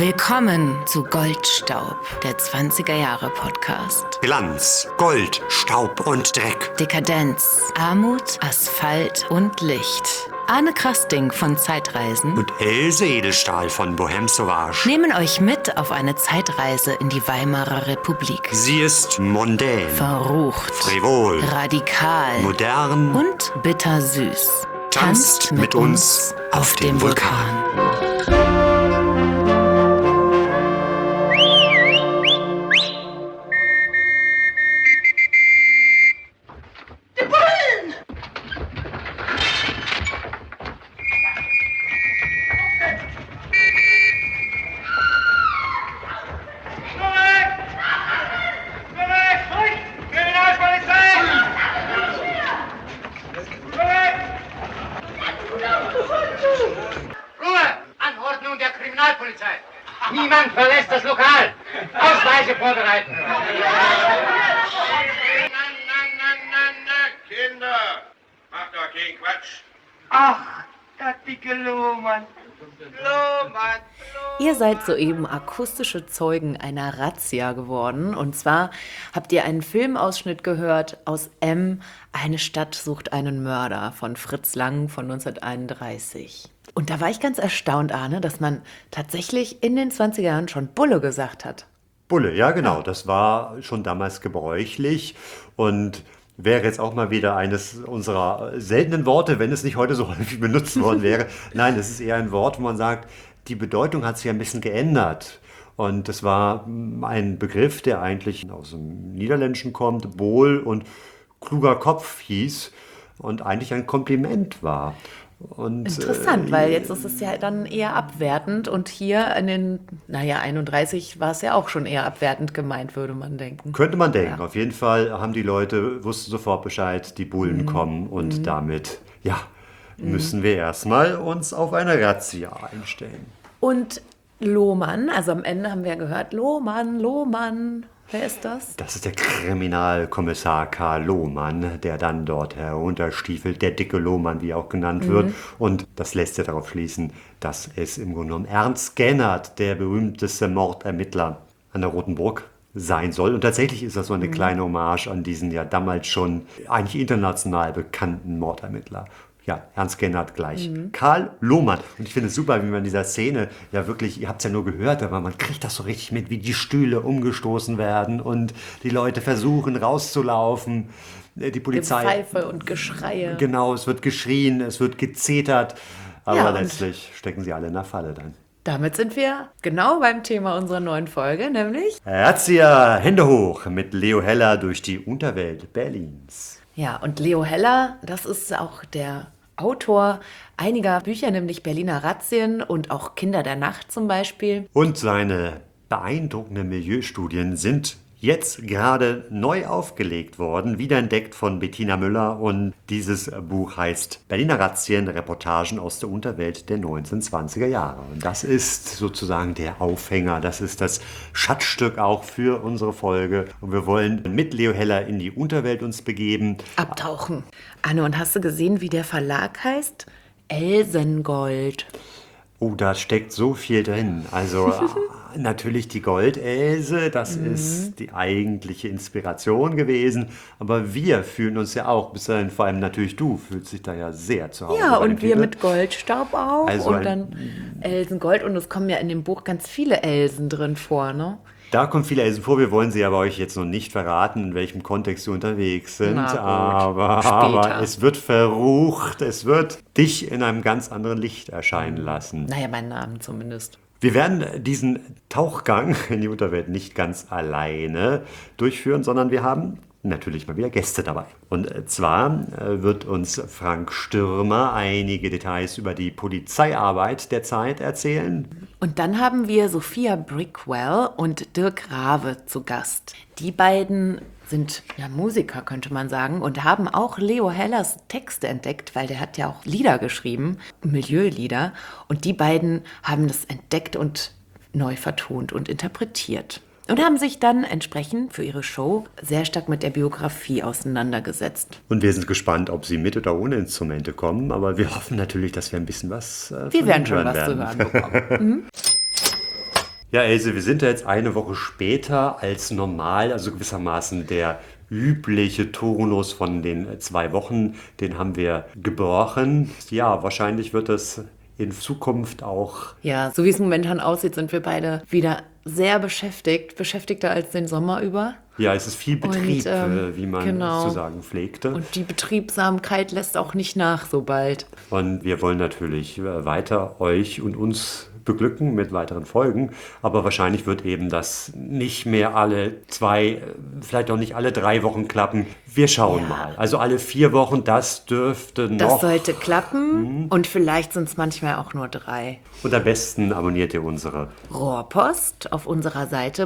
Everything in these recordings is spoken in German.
Willkommen zu Goldstaub, der 20er Jahre Podcast. Glanz, Gold, Staub und Dreck. Dekadenz, Armut, Asphalt und Licht. Arne Krasting von Zeitreisen und Else Edelstahl von Bohème Sauvage nehmen euch mit auf eine Zeitreise in die Weimarer Republik. Sie ist mondän, verrucht, frivol, radikal, modern und bittersüß. Tanzt mit uns auf dem Vulkan. Niemand verlässt das Lokal. Ausweise vorbereiten. Kinder, macht doch keinen Quatsch. Ach, der dicke Lohmann. Ihr seid soeben akustische Zeugen einer Razzia geworden. Und zwar habt ihr einen Filmausschnitt gehört aus M, Eine Stadt sucht einen Mörder von Fritz Lang von 1931. Und da war ich ganz erstaunt, Arne, dass man tatsächlich in den 20er Jahren schon Bulle gesagt hat. Bulle, ja genau, das war schon damals gebräuchlich und wäre jetzt auch mal wieder eines unserer seltenen Worte, wenn es nicht heute so häufig benutzt worden wäre. Nein, es ist eher ein Wort, wo man sagt, die Bedeutung hat sich ein bisschen geändert. Und das war ein Begriff, der eigentlich aus dem Niederländischen kommt, Bol und kluger Kopf hieß und eigentlich ein Kompliment war. Und, interessant, weil jetzt ist es ja dann eher abwertend und hier in den, 31 war es ja auch schon eher abwertend gemeint, würde man denken. Könnte man denken. Ja. Auf jeden Fall haben die Leute, wussten sofort Bescheid, die Bullen kommen und damit, müssen wir erstmal uns auf eine Razzia einstellen. Und Lohmann, also am Ende haben wir gehört, Lohmann. Wer ist das? Das ist der Kriminalkommissar Karl Lohmann, der dann dort herunterstiefelt, der dicke Lohmann, wie er auch genannt wird. Und das lässt ja darauf schließen, dass es im Grunde genommen Ernst Gennert, der berühmteste Mordermittler an der Roten Burg, sein soll. Und tatsächlich ist das so eine kleine Hommage an diesen ja damals schon eigentlich international bekannten Mordermittler. Ja, Ernst Gennert gleich. Karl Lohmann. Und ich finde es super, wie man in dieser Szene ja wirklich, ihr habt es ja nur gehört, aber man kriegt das so richtig mit, wie die Stühle umgestoßen werden und die Leute versuchen rauszulaufen. Die Polizei. Gepfeife und Geschreie. Genau, es wird geschrien, es wird gezetert, aber letztlich stecken sie alle in der Falle dann. Damit sind wir genau beim Thema unserer neuen Folge, nämlich Razzia, Hände hoch mit Leo Heller durch die Unterwelt Berlins. Ja, und Leo Heller, das ist auch der Autor einiger Bücher, nämlich Berliner Razzien und auch Kinder der Nacht zum Beispiel. Und seine beeindruckenden Milieustudien sind jetzt gerade neu aufgelegt worden, wiederentdeckt von Bettina Müller. Und dieses Buch heißt Berliner Razzien, Reportagen aus der Unterwelt der 1920er Jahre. Und das ist sozusagen der Aufhänger, das ist das Schatzstück auch für unsere Folge. Und wir wollen mit Leo Heller in die Unterwelt uns begeben. Abtauchen. Anne, und hast du gesehen, wie der Verlag heißt? Elsengold. Oh, da steckt so viel drin. Also natürlich die Goldelse, das ist die eigentliche Inspiration gewesen. Aber wir fühlen uns ja auch, bis dahin, vor allem natürlich du, fühlst dich da ja sehr zu Hause. Ja, und wir mit Goldstaub auch. Also und dann Elsengold. Und es kommen ja in dem Buch ganz viele Elsen drin vor, ne? Da kommen viele Elsen vor, wir wollen sie aber euch jetzt noch nicht verraten, in welchem Kontext sie unterwegs sind. Aber es wird verrucht, es wird dich in einem ganz anderen Licht erscheinen lassen. Naja, meinen Namen zumindest. Wir werden diesen Tauchgang in die Unterwelt nicht ganz alleine durchführen, sondern wir haben natürlich mal wieder Gäste dabei. Und zwar wird uns Frank Stürmer einige Details über die Polizeiarbeit der Zeit erzählen. Und dann haben wir Sophia Brickwell und Dirk Rave zu Gast. Die beiden sind ja Musiker, könnte man sagen, und haben auch Leo Hellers Texte entdeckt, weil der hat ja auch Lieder geschrieben, Milieulieder. Und die beiden haben das entdeckt und neu vertont und interpretiert. Und haben sich dann entsprechend für ihre Show sehr stark mit der Biografie auseinandergesetzt. Und wir sind gespannt, ob sie mit oder ohne Instrumente kommen. Aber wir hoffen natürlich, dass wir ein bisschen was wir werden schon was zu hören bekommen. Ja, Else, wir sind ja jetzt eine Woche später als normal, also gewissermaßen der übliche Turnus von den 2 Wochen, den haben wir gebrochen. Ja, wahrscheinlich wird es in Zukunft auch. Ja, so wie es momentan aussieht, sind wir beide wieder sehr beschäftigt, beschäftigter als den Sommer über. Ja, es ist viel Betrieb, Und, wie man genau. zu sagen pflegte. Und die Betriebsamkeit lässt auch nicht nach so bald. Und wir wollen natürlich weiter euch und uns beglücken mit weiteren Folgen. Aber wahrscheinlich wird eben das nicht mehr alle 2, vielleicht auch nicht alle 3 Wochen klappen. Wir schauen mal. Also alle 4 Wochen, das dürfte noch. Das sollte klappen und vielleicht sind es manchmal auch nur 3. Und am besten abonniert ihr unsere. Rohrpost auf unserer Seite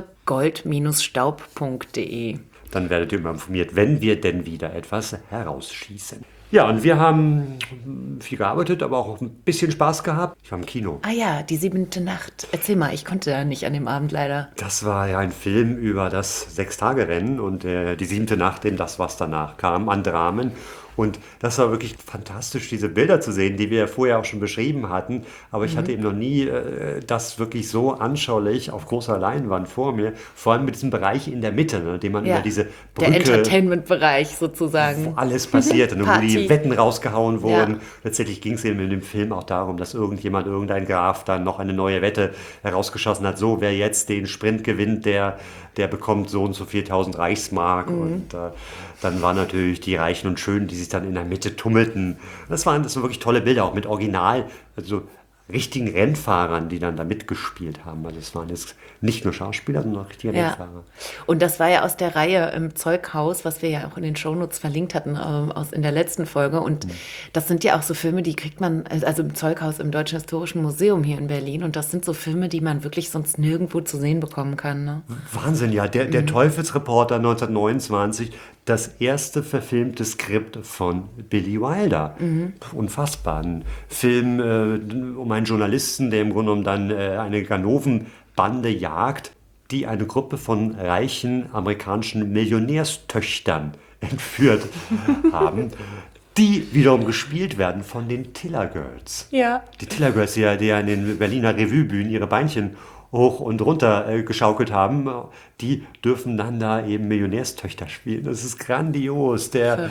gold-staub.de. Dann werdet ihr immer informiert, wenn wir denn wieder etwas herausschießen. Ja, und wir haben viel gearbeitet, aber auch ein bisschen Spaß gehabt. Ich war im Kino. Ah ja, die 7. Nacht. Erzähl mal, ich konnte ja nicht an dem Abend leider. Das war ja ein Film über das 6-Tage-Rennen und die 7. Nacht, eben das, was danach kam, an Dramen. Und das war wirklich fantastisch, diese Bilder zu sehen, die wir ja vorher auch schon beschrieben hatten. Aber ich hatte eben noch nie das wirklich so anschaulich auf großer Leinwand vor mir. Vor allem mit diesem Bereich in der Mitte, ne, den man über diese Brücke... Der Entertainment-Bereich sozusagen. Wo alles passierte, ne, wo die Party. Wetten rausgehauen wurden. Ja. Letztendlich ging es eben in dem Film auch darum, dass irgendein Graf dann noch eine neue Wette herausgeschossen hat. So, wer jetzt den Sprint gewinnt, der bekommt so und so 4.000 Reichsmark. Und dann waren natürlich die Reichen und Schönen, die sich dann in der Mitte tummelten. Das waren wirklich tolle Bilder, auch mit Original, also richtigen Rennfahrern, die dann da mitgespielt haben. Also es waren jetzt nicht nur Schauspieler, sondern auch richtige Rennfahrer. Und das war ja aus der Reihe im Zeughaus, was wir ja auch in den Shownotes verlinkt hatten in der letzten Folge. Und das sind ja auch so Filme, die kriegt man, also im Zeughaus im Deutschen Historischen Museum hier in Berlin. Und das sind so Filme, die man wirklich sonst nirgendwo zu sehen bekommen kann. Ne? Wahnsinn, ja. Der Teufelsreporter 1929, das erste verfilmte Skript von Billy Wilder. Unfassbar. Ein Film um einen Journalisten, der im Grunde genommen dann eine Ganovenbande jagt, die eine Gruppe von reichen amerikanischen Millionärstöchtern entführt haben, die wiederum gespielt werden von den Tiller Girls. Ja. Die Tiller Girls, die ja in den Berliner Revuebühnen ihre Beinchen hoch und runter geschaukelt haben, die dürfen dann da eben Millionärstöchter spielen. Das ist grandios. Der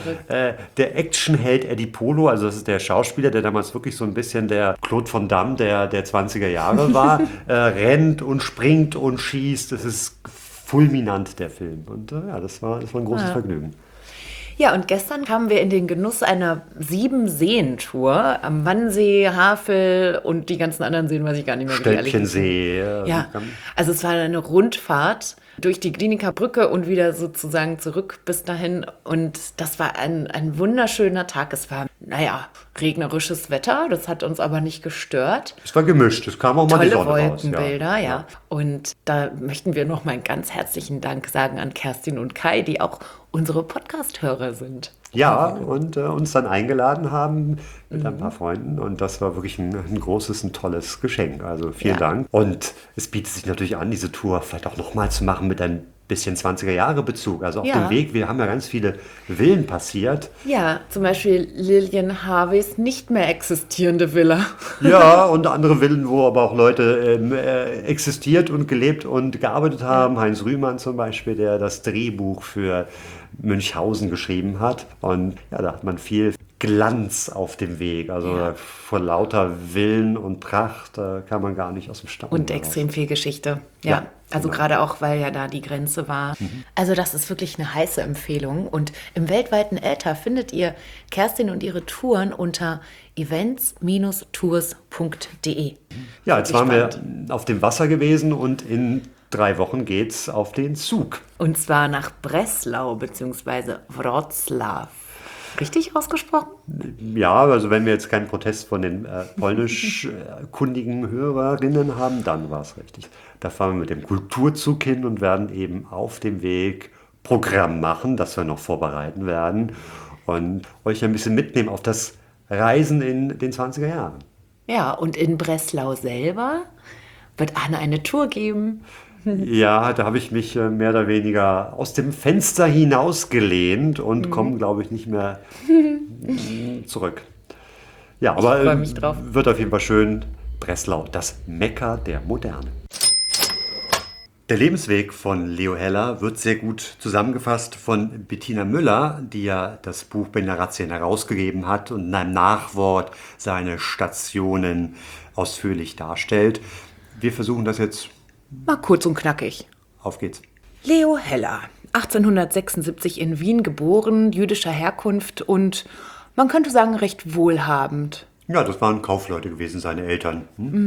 Actionheld Eddie Polo, also das ist der Schauspieler, der damals wirklich so ein bisschen der Claude Van Damme der 20er Jahre war, rennt und springt und schießt. Das ist fulminant, der Film. Und das war ein großes Vergnügen. Ja, und gestern kamen wir in den Genuss einer 7-Seen-Tour am Wannsee, Havel und die ganzen anderen Seen, weiß ich gar nicht mehr. Stölpchensee. Ja, also es war eine Rundfahrt durch die Kliniker Brücke und wieder sozusagen zurück bis dahin. Und das war ein wunderschöner Tag. Es war, regnerisches Wetter. Das hat uns aber nicht gestört. Es war gemischt. Es kam auch mal die Tolle Sonne raus. Wolkenbilder, ja. Und da möchten wir noch mal einen ganz herzlichen Dank sagen an Kerstin und Kai, die auch unsere Podcast-Hörer sind. Ja, und uns dann eingeladen haben mit ein paar Freunden. Und das war wirklich ein großes, ein tolles Geschenk. Also vielen Dank. Und es bietet sich natürlich an, diese Tour vielleicht auch nochmal zu machen mit ein bisschen 20er-Jahre-Bezug. Also auf dem Weg, wir haben ja ganz viele Villen passiert. Ja, zum Beispiel Lilian Harveys nicht mehr existierende Villa. Ja, und andere Villen, wo aber auch Leute existiert und gelebt und gearbeitet haben. Heinz Rühmann zum Beispiel, der das Drehbuch für Münchhausen geschrieben hat. Und ja, da hat man viel Glanz auf dem Weg. Also vor lauter Willen und Pracht kann man gar nicht aus dem Staunen Und raus. extrem viel Geschichte. Ja, also gerade auch, weil ja da die Grenze war. Also das ist wirklich eine heiße Empfehlung. Und im weltweiten Äther findet ihr Kerstin und ihre Touren unter events-tours.de. Ja, jetzt waren wir auf dem Wasser gewesen und in 3 Wochen geht's auf den Zug. Und zwar nach Breslau bzw. Wrocław. Richtig ausgesprochen? Ja, also wenn wir jetzt keinen Protest von den polnischkundigen Hörerinnen haben, dann war es richtig. Da fahren wir mit dem Kulturzug hin und werden eben auf dem Weg Programm machen, das wir noch vorbereiten werden und euch ein bisschen mitnehmen auf das Reisen in den 20er Jahren. Ja, und in Breslau selber wird Anne eine Tour geben. Ja, da habe ich mich mehr oder weniger aus dem Fenster hinausgelehnt und komme, glaube ich, nicht mehr zurück. Ja, aber freu mich drauf. wird auf jeden Fall schön. Breslau, das Mekka der Moderne. Der Lebensweg von Leo Heller wird sehr gut zusammengefasst von Bettina Müller, die ja das Buch Berliner Razzien herausgegeben hat und in einem Nachwort seine Stationen ausführlich darstellt. Wir versuchen das jetzt. Mal kurz und knackig. Auf geht's. Leo Heller, 1876 in Wien geboren, jüdischer Herkunft und man könnte sagen recht wohlhabend. Ja, das waren Kaufleute gewesen, seine Eltern.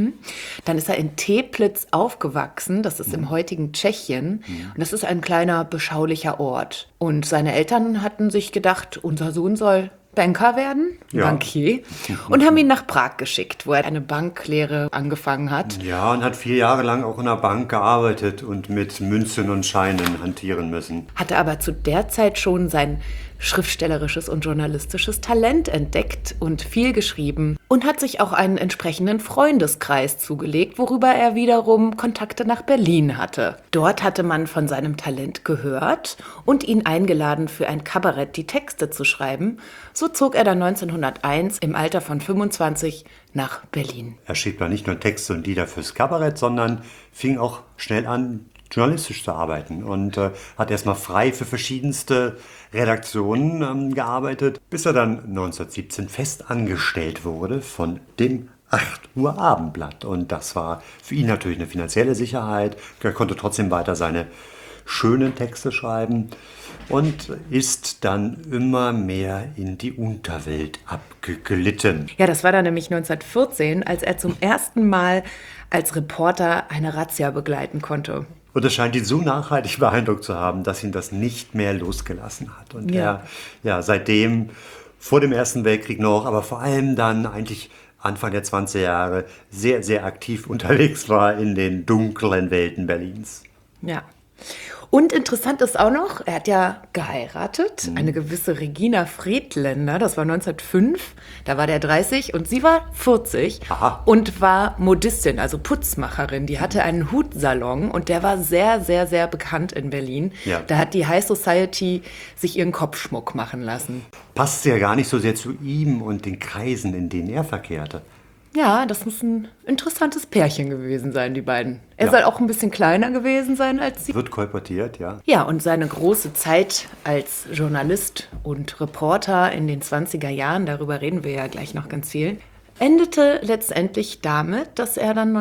Dann ist er in Teplitz aufgewachsen, das ist im heutigen Tschechien. Und das ist ein kleiner, beschaulicher Ort. Und seine Eltern hatten sich gedacht, unser Sohn soll Banker werden, Ja. Bankier, und haben ihn nach Prag geschickt, wo er eine Banklehre angefangen hat. Ja, und hat 4 Jahre lang auch in einer Bank gearbeitet und mit Münzen und Scheinen hantieren müssen. Hatte aber zu der Zeit schon sein schriftstellerisches und journalistisches Talent entdeckt und viel geschrieben und hat sich auch einen entsprechenden Freundeskreis zugelegt, worüber er wiederum Kontakte nach Berlin hatte. Dort hatte man von seinem Talent gehört und ihn eingeladen, für ein Kabarett die Texte zu schreiben. So zog er dann 1901 im Alter von 25 nach Berlin. Er schrieb da nicht nur Texte und Lieder fürs Kabarett, sondern fing auch schnell an, journalistisch zu arbeiten und hat erstmal frei für verschiedenste Redaktionen gearbeitet, bis er dann 1917 fest angestellt wurde von dem 8 Uhr Abendblatt. Und das war für ihn natürlich eine finanzielle Sicherheit. Er konnte trotzdem weiter seine schönen Texte schreiben und ist dann immer mehr in die Unterwelt abgeglitten. Ja, das war dann nämlich 1914, als er zum ersten Mal als Reporter eine Razzia begleiten konnte. Und es scheint ihn so nachhaltig beeindruckt zu haben, dass ihn das nicht mehr losgelassen hat. Und Ja. er seitdem, vor dem Ersten Weltkrieg noch, aber vor allem dann eigentlich Anfang der 20er Jahre, sehr, sehr aktiv unterwegs war in den dunklen Welten Berlins. Ja. Und interessant ist auch noch, er hat ja geheiratet, eine gewisse Regina Friedländer, das war 1905, da war der 30 und sie war 40 Aha. und war Modistin, also Putzmacherin. Die hatte einen Hutsalon und der war sehr, sehr, sehr bekannt in Berlin. Ja. Da hat die High Society sich ihren Kopfschmuck machen lassen. Passt ja gar nicht so sehr zu ihm und den Kreisen, in denen er verkehrte. Ja, das muss ein interessantes Pärchen gewesen sein, die beiden. Er Ja. soll auch ein bisschen kleiner gewesen sein als sie. Wird kolportiert, ja. Ja, und seine große Zeit als Journalist und Reporter in den 20er Jahren, darüber reden wir ja gleich noch ganz viel, endete letztendlich damit, dass er dann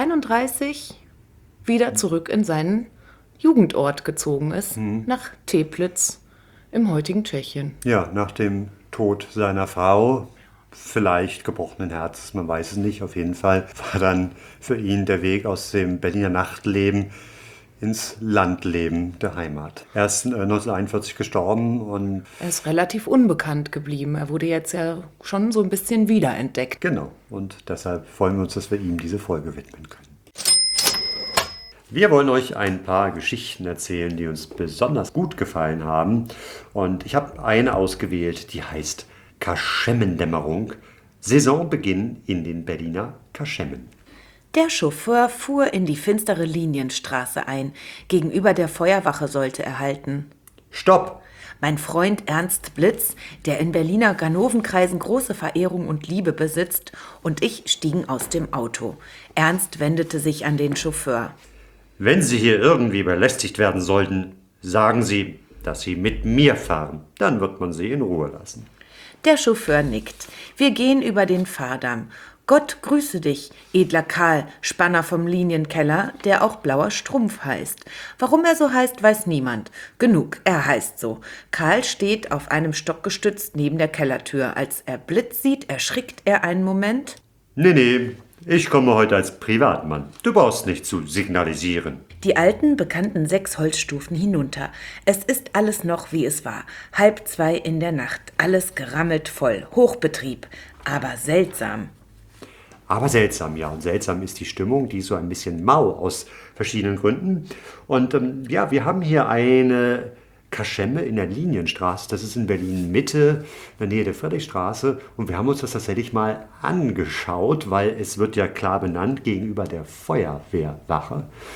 1931 wieder zurück in seinen Jugendort gezogen ist, nach Teplitz im heutigen Tschechien. Ja, nach dem Tod seiner Frau, vielleicht gebrochenen Herzens, man weiß es nicht, auf jeden Fall war dann für ihn der Weg aus dem Berliner Nachtleben ins Landleben der Heimat. Er ist 1941 gestorben und Er ist relativ unbekannt geblieben. Er wurde jetzt ja schon so ein bisschen wiederentdeckt. genau, und deshalb freuen wir uns, dass wir ihm diese Folge widmen können. Wir wollen euch ein paar Geschichten erzählen, die uns besonders gut gefallen haben. Und ich habe eine ausgewählt, die heißt Kaschemmendämmerung. Saisonbeginn in den Berliner Kaschemmen. Der Chauffeur fuhr in die finstere Linienstraße ein. Gegenüber der Feuerwache sollte er halten. Stopp! Mein Freund Ernst Blitz, der in Berliner Ganovenkreisen große Verehrung und Liebe besitzt, und ich stiegen aus dem Auto. Ernst wendete sich an den Chauffeur. Wenn Sie hier irgendwie belästigt werden sollten, sagen Sie, dass Sie mit mir fahren. Dann wird man Sie in Ruhe lassen. Der Chauffeur nickt. Wir gehen über den Fahrdamm. Gott grüße dich, edler Karl, Spanner vom Linienkeller, der auch Blauer Strumpf heißt. Warum er so heißt, weiß niemand. Genug, er heißt so. Karl steht auf einem Stock gestützt neben der Kellertür. Als er Blitz sieht, erschrickt er einen Moment. Nee, ich komme heute als Privatmann. Du brauchst nicht zu signalisieren. Die alten, bekannten 6 Holzstufen hinunter. Es ist alles noch, wie es war. 1:30 in der Nacht. Alles gerammelt voll. Hochbetrieb. Aber seltsam. Aber seltsam, ja. Und seltsam ist die Stimmung, die ist so ein bisschen mau aus verschiedenen Gründen. Und ja, wir haben hier eine Kaschemme in der Linienstraße. Das ist in Berlin-Mitte, in der Nähe der Friedrichstraße. Und wir haben uns das tatsächlich mal angeschaut, weil es wird ja klar benannt gegenüber der Feuerwehrwache.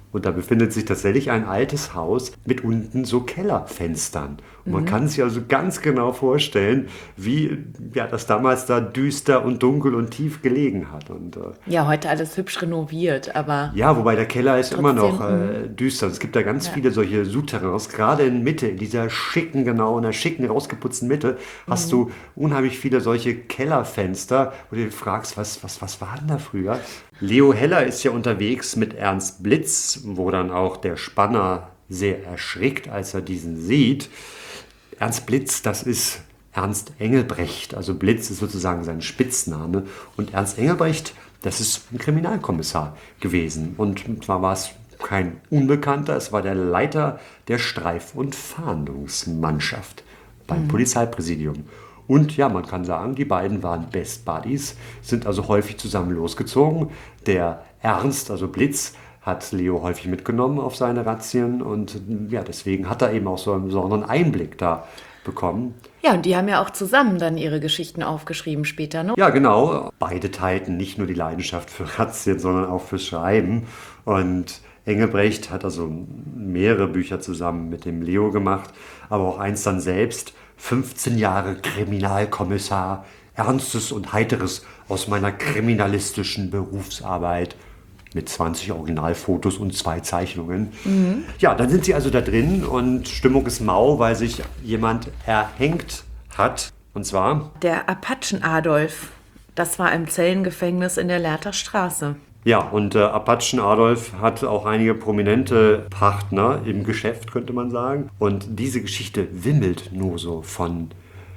Und da befindet sich tatsächlich ein altes Haus mit unten so Kellerfenstern. Und man kann sich also ganz genau vorstellen, wie das damals da düster und dunkel und tief gelegen hat. Und, Ja, heute alles hübsch renoviert, aber ja, wobei der Keller ist immer noch trotzdem, düster. Es gibt da ganz viele solche Souterrains, gerade in Mitte, in dieser schicken, in der schicken, rausgeputzten Mitte, hast du unheimlich viele solche Kellerfenster, wo du dich fragst, was war denn da früher? Leo Heller ist ja unterwegs mit Ernst Blitz, wo dann auch der Spanner sehr erschrickt, als er diesen sieht. Ernst Blitz, das ist Ernst Engelbrecht, also Blitz ist sozusagen sein Spitzname. Und Ernst Engelbrecht, das ist ein Kriminalkommissar gewesen. Und zwar war es kein Unbekannter, es war der Leiter der Streif- und Fahndungsmannschaft beim Polizeipräsidium. Und ja, man kann sagen, die beiden waren Best Buddies, sind also häufig zusammen losgezogen. Der Ernst, also Blitz, hat Leo häufig mitgenommen auf seine Razzien und ja, deswegen hat er eben auch so einen besonderen Einblick da bekommen. ja, und die haben ja auch zusammen dann ihre Geschichten aufgeschrieben später, ne? Ja, genau. Beide teilten nicht nur die Leidenschaft für Razzien, sondern auch fürs Schreiben. Und Engelbrecht hat also mehrere Bücher zusammen mit dem Leo gemacht, aber auch eins dann selbst. 15 Jahre Kriminalkommissar, Ernstes und Heiteres aus meiner kriminalistischen Berufsarbeit. Mit 20 Originalfotos und 2 Zeichnungen. Ja, dann sind sie also da drin und Stimmung ist mau, weil sich jemand erhängt hat. Und zwar, Der Apachen Adolf, das war im Zellengefängnis in der Lehrter Straße. ja, und Apachen Adolf hat auch einige prominente Partner im Geschäft, könnte man sagen. Und diese Geschichte wimmelt nur so von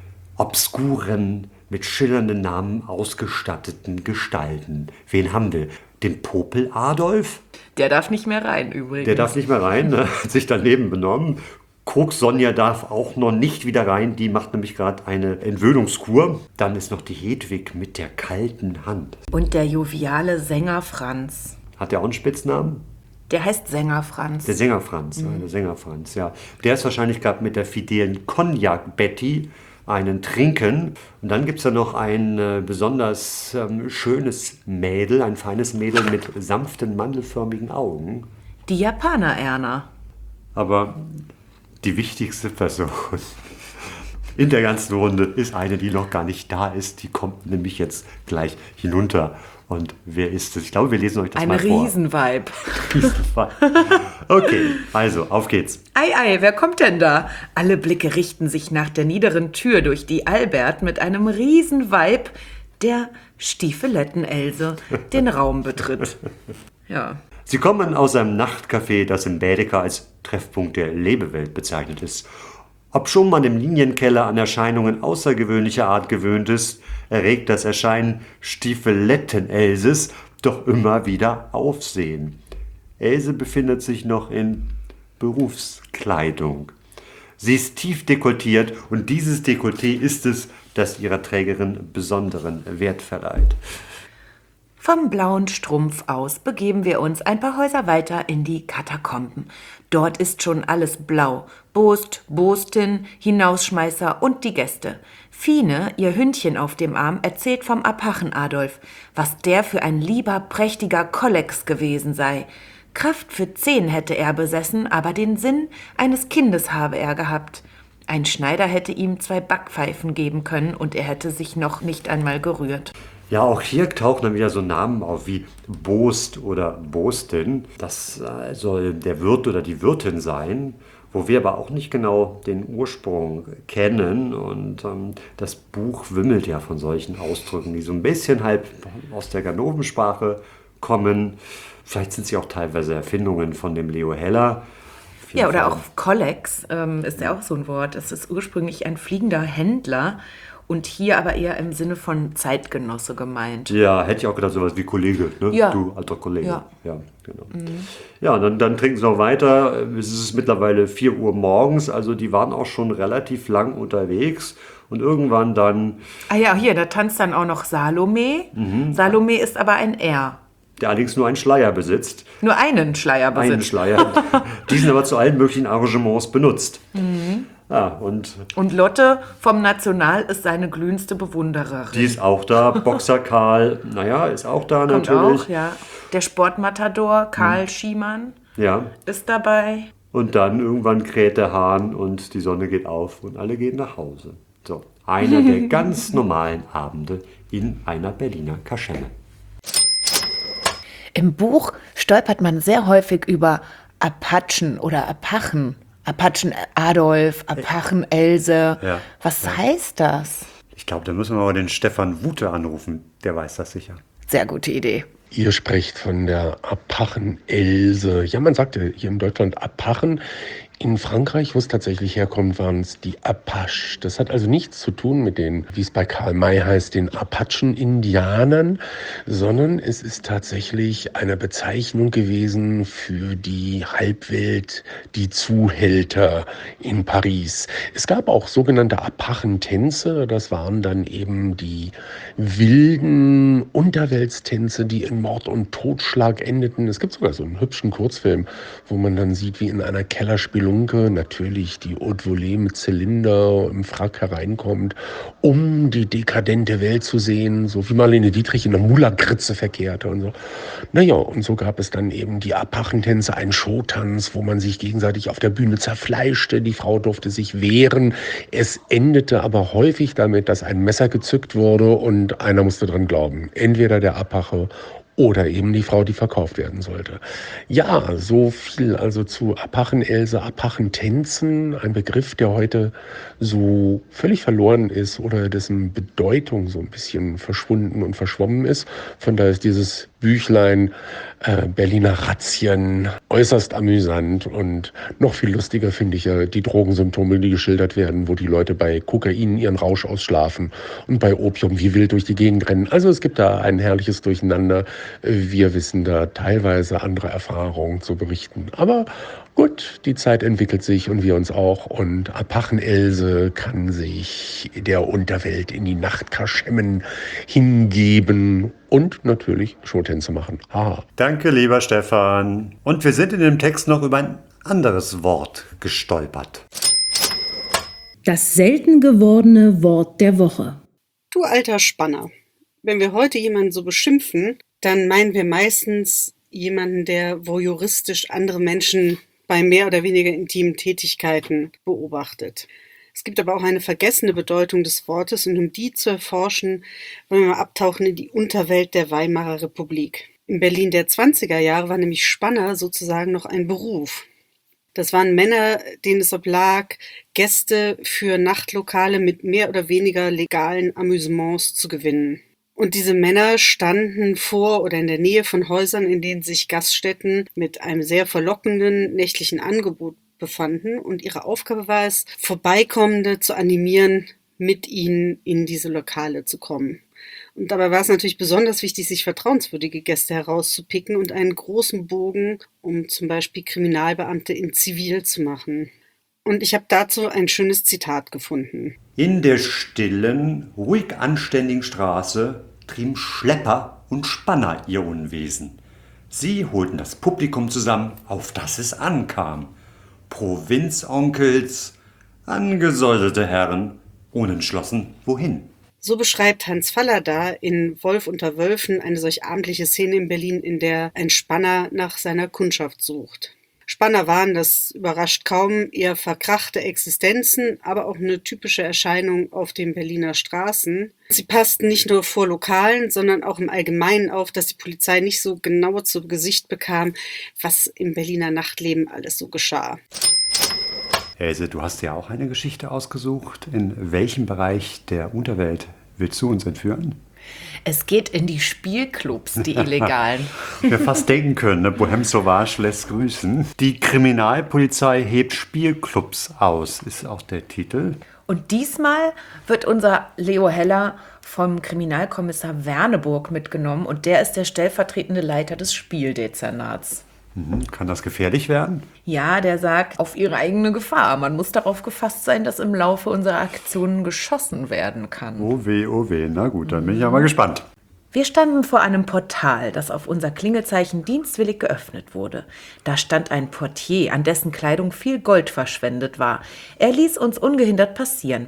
obskuren, mit schillernden Namen ausgestatteten Gestalten. Wen haben wir? Den Popel Adolf? Der darf nicht mehr rein übrigens. Der darf nicht mehr rein, ne? Hat sich daneben benommen. Koks Sonja darf auch noch nicht wieder rein, die macht nämlich gerade eine Entwöhnungskur. Dann ist noch die Hedwig mit der kalten Hand. Und der joviale Sänger Franz. Hat der auch einen Spitznamen? Der heißt Sänger Franz. Der Sänger Franz, der Sänger Franz, ja. Der ist wahrscheinlich gerade mit der fidelen Cognac Betty einen trinken. Und dann gibt es da noch ein besonders schönes Mädel, ein feines Mädel mit sanften, mandelförmigen Augen. Die Japaner Erna. Aber die wichtigste Person in der ganzen Runde ist eine, die noch gar nicht da ist. Die kommt nämlich jetzt gleich hinunter. Und wer ist es? Ich glaube, wir lesen euch das mal vor. Ein Riesenweib. Okay, also auf geht's. Ei, wer kommt denn da? Alle Blicke richten sich nach der niederen Tür, durch die Albert mit einem Riesenweib der Stiefeletten-Else den Raum betritt. Ja. Sie kommen aus einem Nachtcafé, das im Bädeker als Treffpunkt der Lebewelt bezeichnet ist. Obschon man im Linienkeller an Erscheinungen außergewöhnlicher Art gewöhnt ist, erregt das Erscheinen Stiefeletten-Elses doch immer wieder Aufsehen. Else befindet sich noch in Berufskleidung. Sie ist tief dekoltiert und dieses Dekolleté ist es, das ihrer Trägerin besonderen Wert verleiht. Vom Blauen Strumpf aus begeben wir uns ein paar Häuser weiter in die Katakomben. Dort ist schon alles blau. Bost, Bostin, Hinausschmeißer und die Gäste. Fine, ihr Hündchen auf dem Arm, erzählt vom Apachen Adolf, was der für ein lieber, prächtiger Kollex gewesen sei. Kraft für 10 hätte er besessen, aber den Sinn eines Kindes habe er gehabt. Ein Schneider hätte ihm 2 Backpfeifen geben können und er hätte sich noch nicht einmal gerührt. Ja, auch hier tauchen dann wieder so Namen auf wie Bost oder Bostin. Das soll der Wirt oder die Wirtin sein, wo wir aber auch nicht genau den Ursprung kennen. Und das Buch wimmelt ja von solchen Ausdrücken, die so ein bisschen halb aus der Ganovensprache kommen. Vielleicht sind sie auch teilweise Erfindungen von dem Leo Heller. Ja, oder auch Kollex ist ja auch so ein Wort. Es ist ursprünglich ein fliegender Händler und hier aber eher im Sinne von Zeitgenosse gemeint. Ja, hätte ich auch gedacht, sowas wie Kollege, ne? Ja. Du alter Kollege. Ja. Ja, genau. Ja, dann trinken sie noch weiter. Es ist mittlerweile 4 Uhr morgens, also die waren auch schon relativ lang unterwegs. Und irgendwann dann, Ah ja, hier, da tanzt dann auch noch Salome. Salome ist aber ein R. der allerdings nur einen Schleier besitzt. Nur einen Schleier besitzt. Einen Schleier. Diesen aber zu allen möglichen Arrangements benutzt. Ja, und Und Lotte vom National ist seine glühendste Bewundererin. die ist auch da. Boxer Karl, naja, ist auch da Kommt natürlich. auch, ja. Der Sportmatador Karl Schiemann. Ja. ist dabei. Und dann irgendwann kräht der Hahn und die Sonne geht auf und alle gehen nach Hause. So, einer der ganz normalen Abende in einer Berliner Kaschemme. Im Buch stolpert man sehr häufig über Apachen oder Apachen. Apachen Adolf, Apachen Else. Ja, Was ja. heißt das? Ich glaube, da müssen wir mal den Stefan Wute anrufen. Der weiß das sicher. Sehr gute Idee. Ihr sprecht von der Apachen-Else. Ja, man sagte hier in Deutschland Apachen. In Frankreich, wo es tatsächlich herkommt, waren es die Apache. Das hat also nichts zu tun mit den, wie es bei Karl May heißt, den Apachen-Indianern, sondern es ist tatsächlich eine Bezeichnung gewesen für die Halbwelt, die Zuhälter in Paris. Es gab auch sogenannte Apachentänze. Das waren dann eben die wilden Unterweltstänze, die in Mord und Totschlag endeten. Es gibt sogar so einen hübschen Kurzfilm, wo man dann sieht, wie in einer Kellerspelunke natürlich die Haute Volée mit Zylinder im Frack hereinkommt, um die dekadente Welt zu sehen, so wie Marlene Dietrich in der Mulakritze verkehrte und so. Naja, und so gab es dann eben die Apachentänze, einen Showtanz, wo man sich gegenseitig auf der Bühne zerfleischte. Die Frau durfte sich wehren. Es endete aber häufig damit, dass ein Messer gezückt wurde und einer musste dran glauben. Entweder der Apache oder eben die Frau, die verkauft werden sollte. Ja, so viel also zu Apachen-Else, Apachentänzen, ein Begriff, der heute so völlig verloren ist oder dessen Bedeutung so ein bisschen verschwunden und verschwommen ist. Von daher ist dieses Büchlein Berliner Razzien äußerst amüsant und noch viel lustiger finde ich ja die Drogensymptome, die geschildert werden, wo die Leute bei Kokain ihren Rausch ausschlafen und bei Opium wie wild durch die Gegend rennen. Also es gibt da ein herrliches Durcheinander. Wir wissen da teilweise andere Erfahrungen zu berichten. Aber gut, die Zeit entwickelt sich und wir uns auch. Und Apachen-Else kann sich der Unterwelt in die Nachtkaschemmen hingeben und natürlich Showtänze machen. Haha. Danke, lieber Stefan. Und wir sind in dem Text noch über ein anderes Wort gestolpert. Das selten gewordene Wort der Woche. Du alter Spanner. Wenn wir heute jemanden so beschimpfen, dann meinen wir meistens jemanden, der voyeuristisch andere Menschen bei mehr oder weniger intimen Tätigkeiten beobachtet. Es gibt aber auch eine vergessene Bedeutung des Wortes und um die zu erforschen, wollen wir mal abtauchen in die Unterwelt der Weimarer Republik. In Berlin der 20er Jahre war nämlich Spanner sozusagen noch ein Beruf. Das waren Männer, denen es oblag, Gäste für Nachtlokale mit mehr oder weniger legalen Amüsements zu gewinnen. Und diese Männer standen vor oder in der Nähe von Häusern, in denen sich Gaststätten mit einem sehr verlockenden nächtlichen Angebot befanden. Und ihre Aufgabe war es, Vorbeikommende zu animieren, mit ihnen in diese Lokale zu kommen. Und dabei war es natürlich besonders wichtig, sich vertrauenswürdige Gäste herauszupicken und einen großen Bogen, um zum Beispiel Kriminalbeamte in Zivil zu machen. Und ich habe dazu ein schönes Zitat gefunden. In der stillen, ruhig anständigen Straße trieben Schlepper und Spanner ihr Unwesen. Sie holten das Publikum zusammen, auf das es ankam. Provinzonkels, angesäuselte Herren, unentschlossen wohin. So beschreibt Hans Fallada in Wolf unter Wölfen eine solch abendliche Szene in Berlin, in der ein Spanner nach seiner Kundschaft sucht. Spanner waren, das überrascht kaum, eher verkrachte Existenzen, aber auch eine typische Erscheinung auf den Berliner Straßen. Sie passten nicht nur vor Lokalen, sondern auch im Allgemeinen auf, dass die Polizei nicht so genau zu Gesicht bekam, was im Berliner Nachtleben alles so geschah. Else, du hast ja auch eine Geschichte ausgesucht. In welchem Bereich der Unterwelt willst du uns entführen? Es geht in die Spielclubs, die illegalen. Wir fast denken können, ne? Bohème Sauvage lässt grüßen. Die Kriminalpolizei hebt Spielclubs aus, ist auch der Titel. Und diesmal wird unser Leo Heller vom Kriminalkommissar Werneburg mitgenommen und der ist der stellvertretende Leiter des Spieldezernats. Kann das gefährlich werden? Ja, der sagt, auf ihre eigene Gefahr. Man muss darauf gefasst sein, dass im Laufe unserer Aktionen geschossen werden kann. Oh weh, na gut, dann bin ich ja mal gespannt. Wir standen vor einem Portal, das auf unser Klingelzeichen dienstwillig geöffnet wurde. Da stand ein Portier, an dessen Kleidung viel Gold verschwendet war. Er ließ uns ungehindert passieren.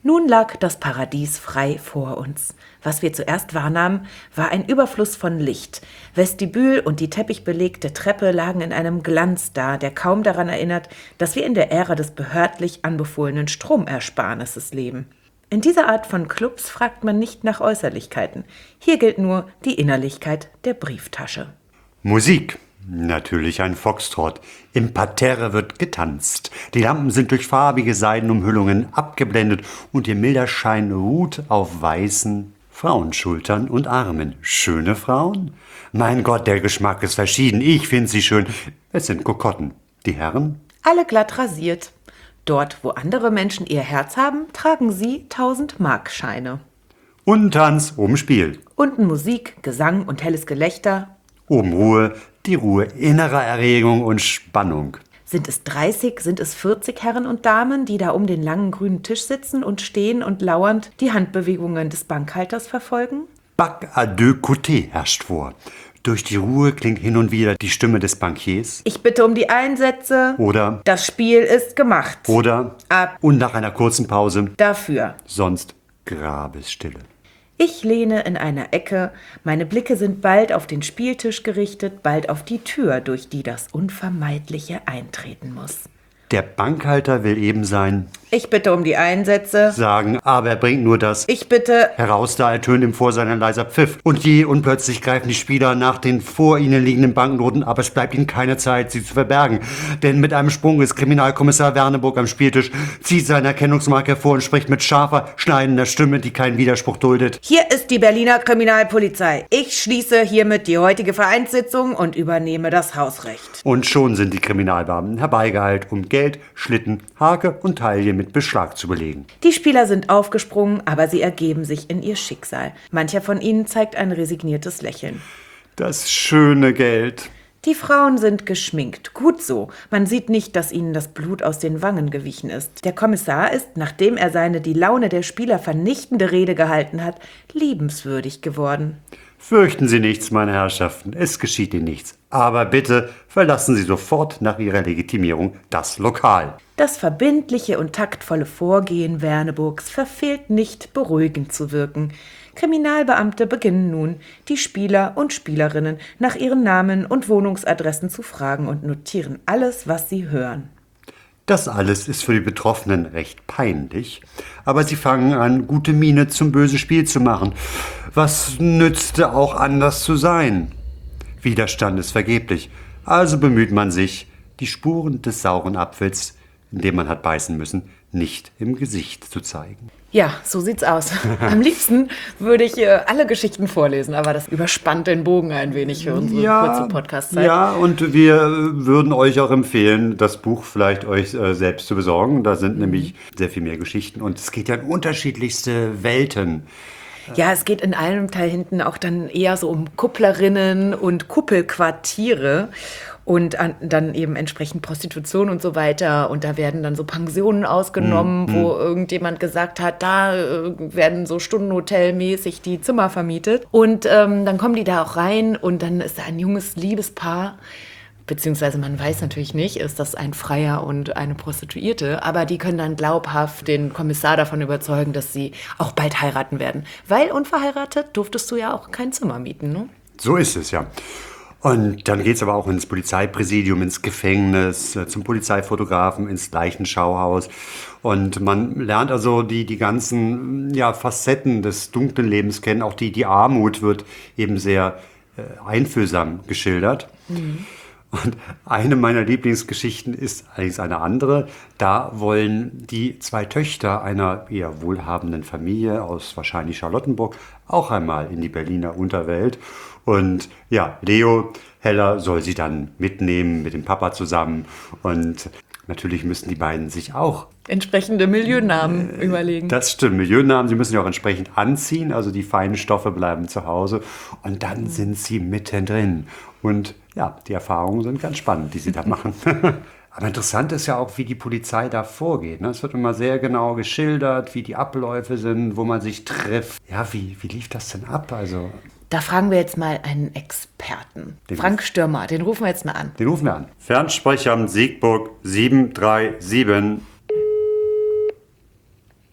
Nun lag das Paradies frei vor uns. Was wir zuerst wahrnahmen, war ein Überfluss von Licht. Vestibül und die teppichbelegte Treppe lagen in einem Glanz da, der kaum daran erinnert, dass wir in der Ära des behördlich anbefohlenen Stromersparnisses leben. In dieser Art von Clubs fragt man nicht nach Äußerlichkeiten. Hier gilt nur die Innerlichkeit der Brieftasche. Musik. Natürlich ein Foxtrott. Im Parterre wird getanzt. Die Lampen sind durch farbige Seidenumhüllungen abgeblendet und ihr milder Schein ruht auf weißen Frauenschultern und Armen. Schöne Frauen? Mein Gott, der Geschmack ist verschieden. Ich finde sie schön. Es sind Kokotten. Die Herren? Alle glatt rasiert. Dort, wo andere Menschen ihr Herz haben, tragen sie 1000-Mark-Scheine. Unten Tanz, oben Spiel. Unten Musik, Gesang und helles Gelächter. Oben Ruhe, die Ruhe innerer Erregung und Spannung. Sind es 30, sind es 40 Herren und Damen, die da um den langen grünen Tisch sitzen und stehen und lauernd die Handbewegungen des Bankhalters verfolgen? Bac à deux côtés herrscht vor. Durch die Ruhe klingt hin und wieder die Stimme des Bankiers. Ich bitte um die Einsätze. Oder Das Spiel ist gemacht. Oder Ab. Und nach einer kurzen Pause Dafür. sonst Grabesstille. Ich lehne in einer Ecke, meine Blicke sind bald auf den Spieltisch gerichtet, bald auf die Tür, durch die das Unvermeidliche eintreten muss. Der Bankhalter will eben sein Ich bitte um die Einsätze. sagen, aber er bringt nur das Ich bitte. heraus, da ertönt ihm vor sein ein leiser Pfiff. Und je unplötzlich greifen die Spieler nach den vor ihnen liegenden Banknoten, aber es bleibt ihnen keine Zeit, sie zu verbergen. Denn mit einem Sprung ist Kriminalkommissar Werneburg am Spieltisch, zieht seine Erkennungsmarke hervor und spricht mit scharfer, schneidender Stimme, die keinen Widerspruch duldet. Hier ist die Berliner Kriminalpolizei. Ich schließe hiermit die heutige Vereinssitzung und übernehme das Hausrecht. Und schon sind die Kriminalbeamten herbeigeeilt, um Geld, Schlitten, Hake und Taille mit Beschlag zu belegen. Die Spieler sind aufgesprungen, aber sie ergeben sich in ihr Schicksal. Mancher von ihnen zeigt ein resigniertes Lächeln. Das schöne Geld. Die Frauen sind geschminkt. Gut so. Man sieht nicht, dass ihnen das Blut aus den Wangen gewichen ist. Der Kommissar ist, nachdem er seine die Laune der Spieler vernichtende Rede gehalten hat, liebenswürdig geworden. Fürchten Sie nichts, meine Herrschaften, es geschieht Ihnen nichts. Aber bitte verlassen Sie sofort nach Ihrer Legitimierung das Lokal. Das verbindliche und taktvolle Vorgehen Werneburgs verfehlt nicht, beruhigend zu wirken. Kriminalbeamte beginnen nun, die Spieler und Spielerinnen nach ihren Namen und Wohnungsadressen zu fragen und notieren alles, was sie hören. Das alles ist für die Betroffenen recht peinlich, aber sie fangen an, gute Miene zum bösen Spiel zu machen. Was nützte auch anders zu sein? Widerstand ist vergeblich, also bemüht man sich, die Spuren des sauren Apfels, in dem man hat beißen müssen, nicht im Gesicht zu zeigen. Ja, so sieht's aus. Am liebsten würde ich alle Geschichten vorlesen, aber das überspannt den Bogen ein wenig für unsere kurze Podcast-Zeit. Ja, und wir würden euch auch empfehlen, das Buch vielleicht euch selbst zu besorgen. Da sind nämlich sehr viel mehr Geschichten und es geht ja in unterschiedlichste Welten. Ja, es geht in einem Teil hinten auch dann eher so um Kupplerinnen und Kuppelquartiere und dann eben entsprechend Prostitution und so weiter. Und da werden dann so Pensionen ausgenommen, wo irgendjemand gesagt hat, da werden so Stundenhotelmäßig die Zimmer vermietet. Und dann kommen die da auch rein und dann ist da ein junges Liebespaar. Beziehungsweise man weiß natürlich nicht, ist das ein Freier und eine Prostituierte, aber die können dann glaubhaft den Kommissar davon überzeugen, dass sie auch bald heiraten werden. Weil unverheiratet durftest du ja auch kein Zimmer mieten, ne? So ist es, ja. Und dann geht es aber auch ins Polizeipräsidium, ins Gefängnis, zum Polizeifotografen, ins Leichenschauhaus. Und man lernt also die ganzen Facetten des dunklen Lebens kennen. Auch die Armut wird eben sehr einfühlsam geschildert. Und eine meiner Lieblingsgeschichten ist allerdings eine andere. Da wollen die zwei Töchter einer eher wohlhabenden Familie aus wahrscheinlich Charlottenburg auch einmal in die Berliner Unterwelt. Und ja, Leo Heller soll sie dann mitnehmen mit dem Papa zusammen. Und natürlich müssen die beiden sich auch Entsprechende Milieunamen überlegen. Das stimmt, Milieunamen, sie müssen ja auch entsprechend anziehen, also die feinen Stoffe bleiben zu Hause und dann sind sie mittendrin. Und ja, die Erfahrungen sind ganz spannend, die sie da machen. Aber interessant ist ja auch, wie die Polizei da vorgeht. Es wird immer sehr genau geschildert, wie die Abläufe sind, wo man sich trifft. Ja, wie lief das denn ab? Also Da fragen wir jetzt mal einen Experten. Frank Stürmer, den rufen wir jetzt mal an. Den rufen wir an. Fernsprecheramt Siegburg 737.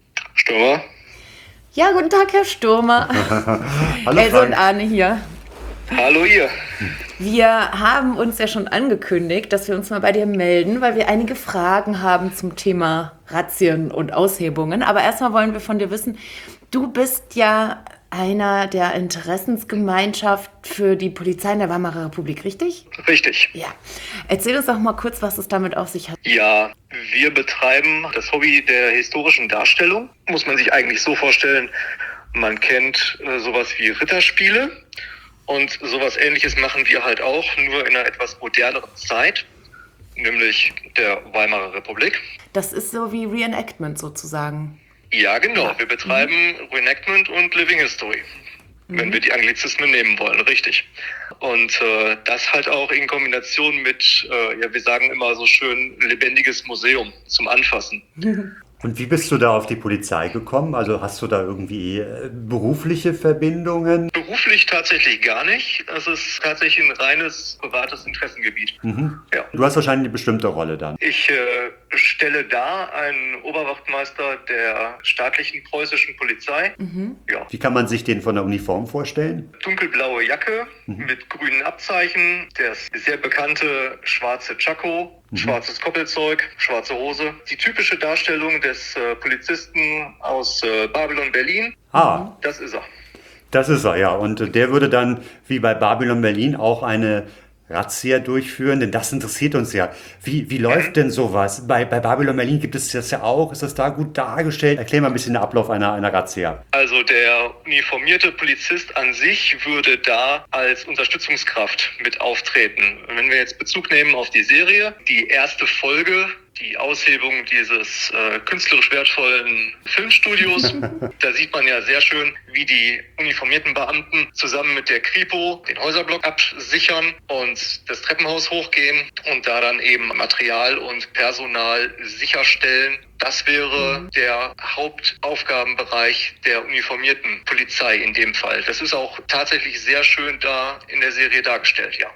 Stürmer? Ja, guten Tag, Herr Stürmer. Hallo Else und Frank. Arne hier. Hallo ihr. Wir haben uns ja schon angekündigt, dass wir uns mal bei dir melden, weil wir einige Fragen haben zum Thema Razzien und Aushebungen. Aber erstmal wollen wir von dir wissen, du bist ja einer der Interessensgemeinschaft für die Polizei in der Weimarer Republik, richtig? Richtig. Ja. Erzähl uns doch mal kurz, was es damit auf sich hat. Ja, wir betreiben das Hobby der historischen Darstellung. Muss man sich eigentlich so vorstellen, man kennt sowas wie Ritterspiele und sowas Ähnliches machen wir halt auch, nur in einer etwas moderneren Zeit, nämlich der Weimarer Republik. Das ist so wie Reenactment sozusagen. Ja, genau. Wir betreiben Reenactment und Living History, wenn wir die Anglizismen nehmen wollen, richtig. Und das halt auch in Kombination mit, wir sagen immer so schön, lebendiges Museum zum Anfassen. Und wie bist du da auf die Polizei gekommen? Also hast du da irgendwie berufliche Verbindungen? Beruflich tatsächlich gar nicht. Es ist tatsächlich ein reines privates Interessengebiet. Ja. Du hast wahrscheinlich eine bestimmte Rolle dann. Ich stelle dar einen Oberwachtmeister der staatlichen preußischen Polizei. Ja. Wie kann man sich den von der Uniform vorstellen? Dunkelblaue Jacke mit grünen Abzeichen, das sehr bekannte schwarze Tschakko, schwarzes Koppelzeug, schwarze Hose. Die typische Darstellung des Polizisten aus Babylon Berlin. Das ist er. Das ist er, ja. Und der würde dann, wie bei Babylon Berlin, auch eine Razzia durchführen, denn das interessiert uns ja. Wie läuft denn sowas? Bei Babylon Berlin gibt es das ja auch. Ist das da gut dargestellt? Erklär mal ein bisschen den Ablauf einer Razzia. Also der uniformierte Polizist an sich würde da als Unterstützungskraft mit auftreten. Wenn wir jetzt Bezug nehmen auf die Serie, die erste Folge, die Aushebung dieses künstlerisch wertvollen Filmstudios. Da sieht man ja sehr schön, wie die uniformierten Beamten zusammen mit der Kripo den Häuserblock absichern und das Treppenhaus hochgehen und da dann eben Material und Personal sicherstellen. Das wäre der Hauptaufgabenbereich der uniformierten Polizei in dem Fall. Das ist auch tatsächlich sehr schön da in der Serie dargestellt, ja.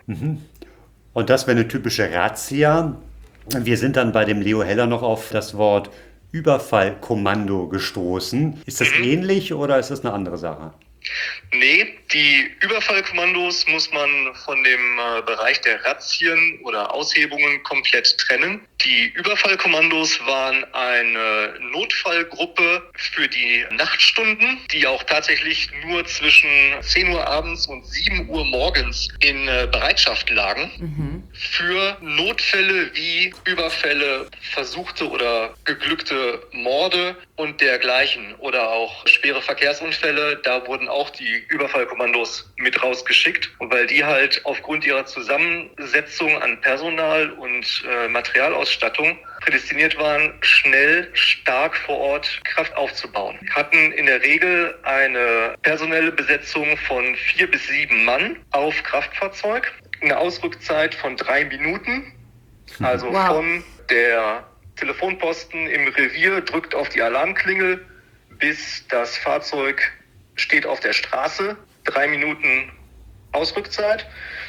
Und das wäre eine typische Razzia. Wir sind dann bei dem Leo Heller noch auf das Wort Überfallkommando gestoßen. Ist das ähnlich oder ist das eine andere Sache? Nee, die Überfallkommandos muss man von dem Bereich der Razzien oder Aushebungen komplett trennen. Die Überfallkommandos waren eine Notfallgruppe für die Nachtstunden, die auch tatsächlich nur zwischen 10 Uhr abends und 7 Uhr morgens in Bereitschaft lagen. Für Notfälle wie Überfälle, versuchte oder geglückte Morde und dergleichen oder auch schwere Verkehrsunfälle, da wurden auch die Überfallkommandos mit rausgeschickt, weil die halt aufgrund ihrer Zusammensetzung an Personal und Materialausstattung prädestiniert waren, schnell, stark vor Ort Kraft aufzubauen. Hatten in der Regel eine personelle Besetzung von 4 bis 7 Mann auf Kraftfahrzeug, eine Ausrückzeit von 3 Minuten, also von der Telefonposten im Revier drückt auf die Alarmklingel, bis das Fahrzeug steht auf der Straße, 3 Minuten Ausrückzeit.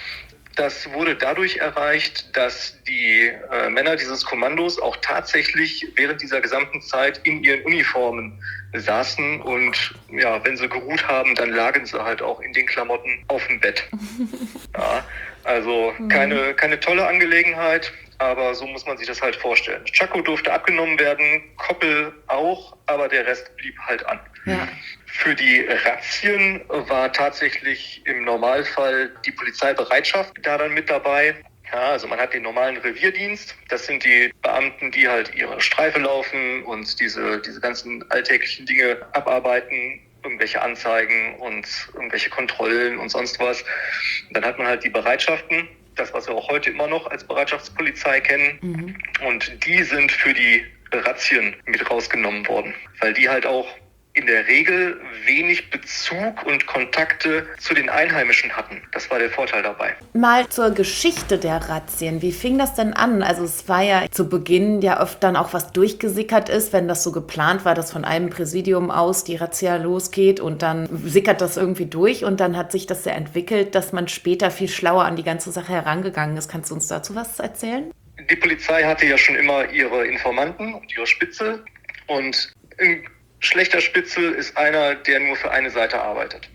Das wurde dadurch erreicht, dass die Männer dieses Kommandos auch tatsächlich während dieser gesamten Zeit in ihren Uniformen saßen und ja, wenn sie geruht haben, dann lagen sie halt auch in den Klamotten auf dem Bett. Ja, also keine tolle Angelegenheit, aber so muss man sich das halt vorstellen. Tschakko durfte abgenommen werden, Koppel auch, aber der Rest blieb halt an. Ja. Für die Razzien war tatsächlich im Normalfall die Polizeibereitschaft da dann mit dabei. Ja, also man hat den normalen Revierdienst. Das sind die Beamten, die halt ihre Streife laufen und diese ganzen alltäglichen Dinge abarbeiten, irgendwelche Anzeigen und irgendwelche Kontrollen und sonst was. Dann hat man halt die Bereitschaften, das, was wir auch heute immer noch als Bereitschaftspolizei kennen. Und die sind für die Razzien mit rausgenommen worden, weil die halt auch in der Regel wenig Bezug und Kontakte zu den Einheimischen hatten. Das war der Vorteil dabei. Mal zur Geschichte der Razzien. Wie fing das denn an? Also es war ja zu Beginn ja oft dann auch was durchgesickert ist, wenn das so geplant war, dass von einem Präsidium aus die Razzia losgeht und dann sickert das irgendwie durch und dann hat sich das ja entwickelt, dass man später viel schlauer an die ganze Sache herangegangen ist. Kannst du uns dazu was erzählen? Die Polizei hatte ja schon immer ihre Informanten und ihre Spitze und schlechter Spitzel ist einer, der nur für eine Seite arbeitet.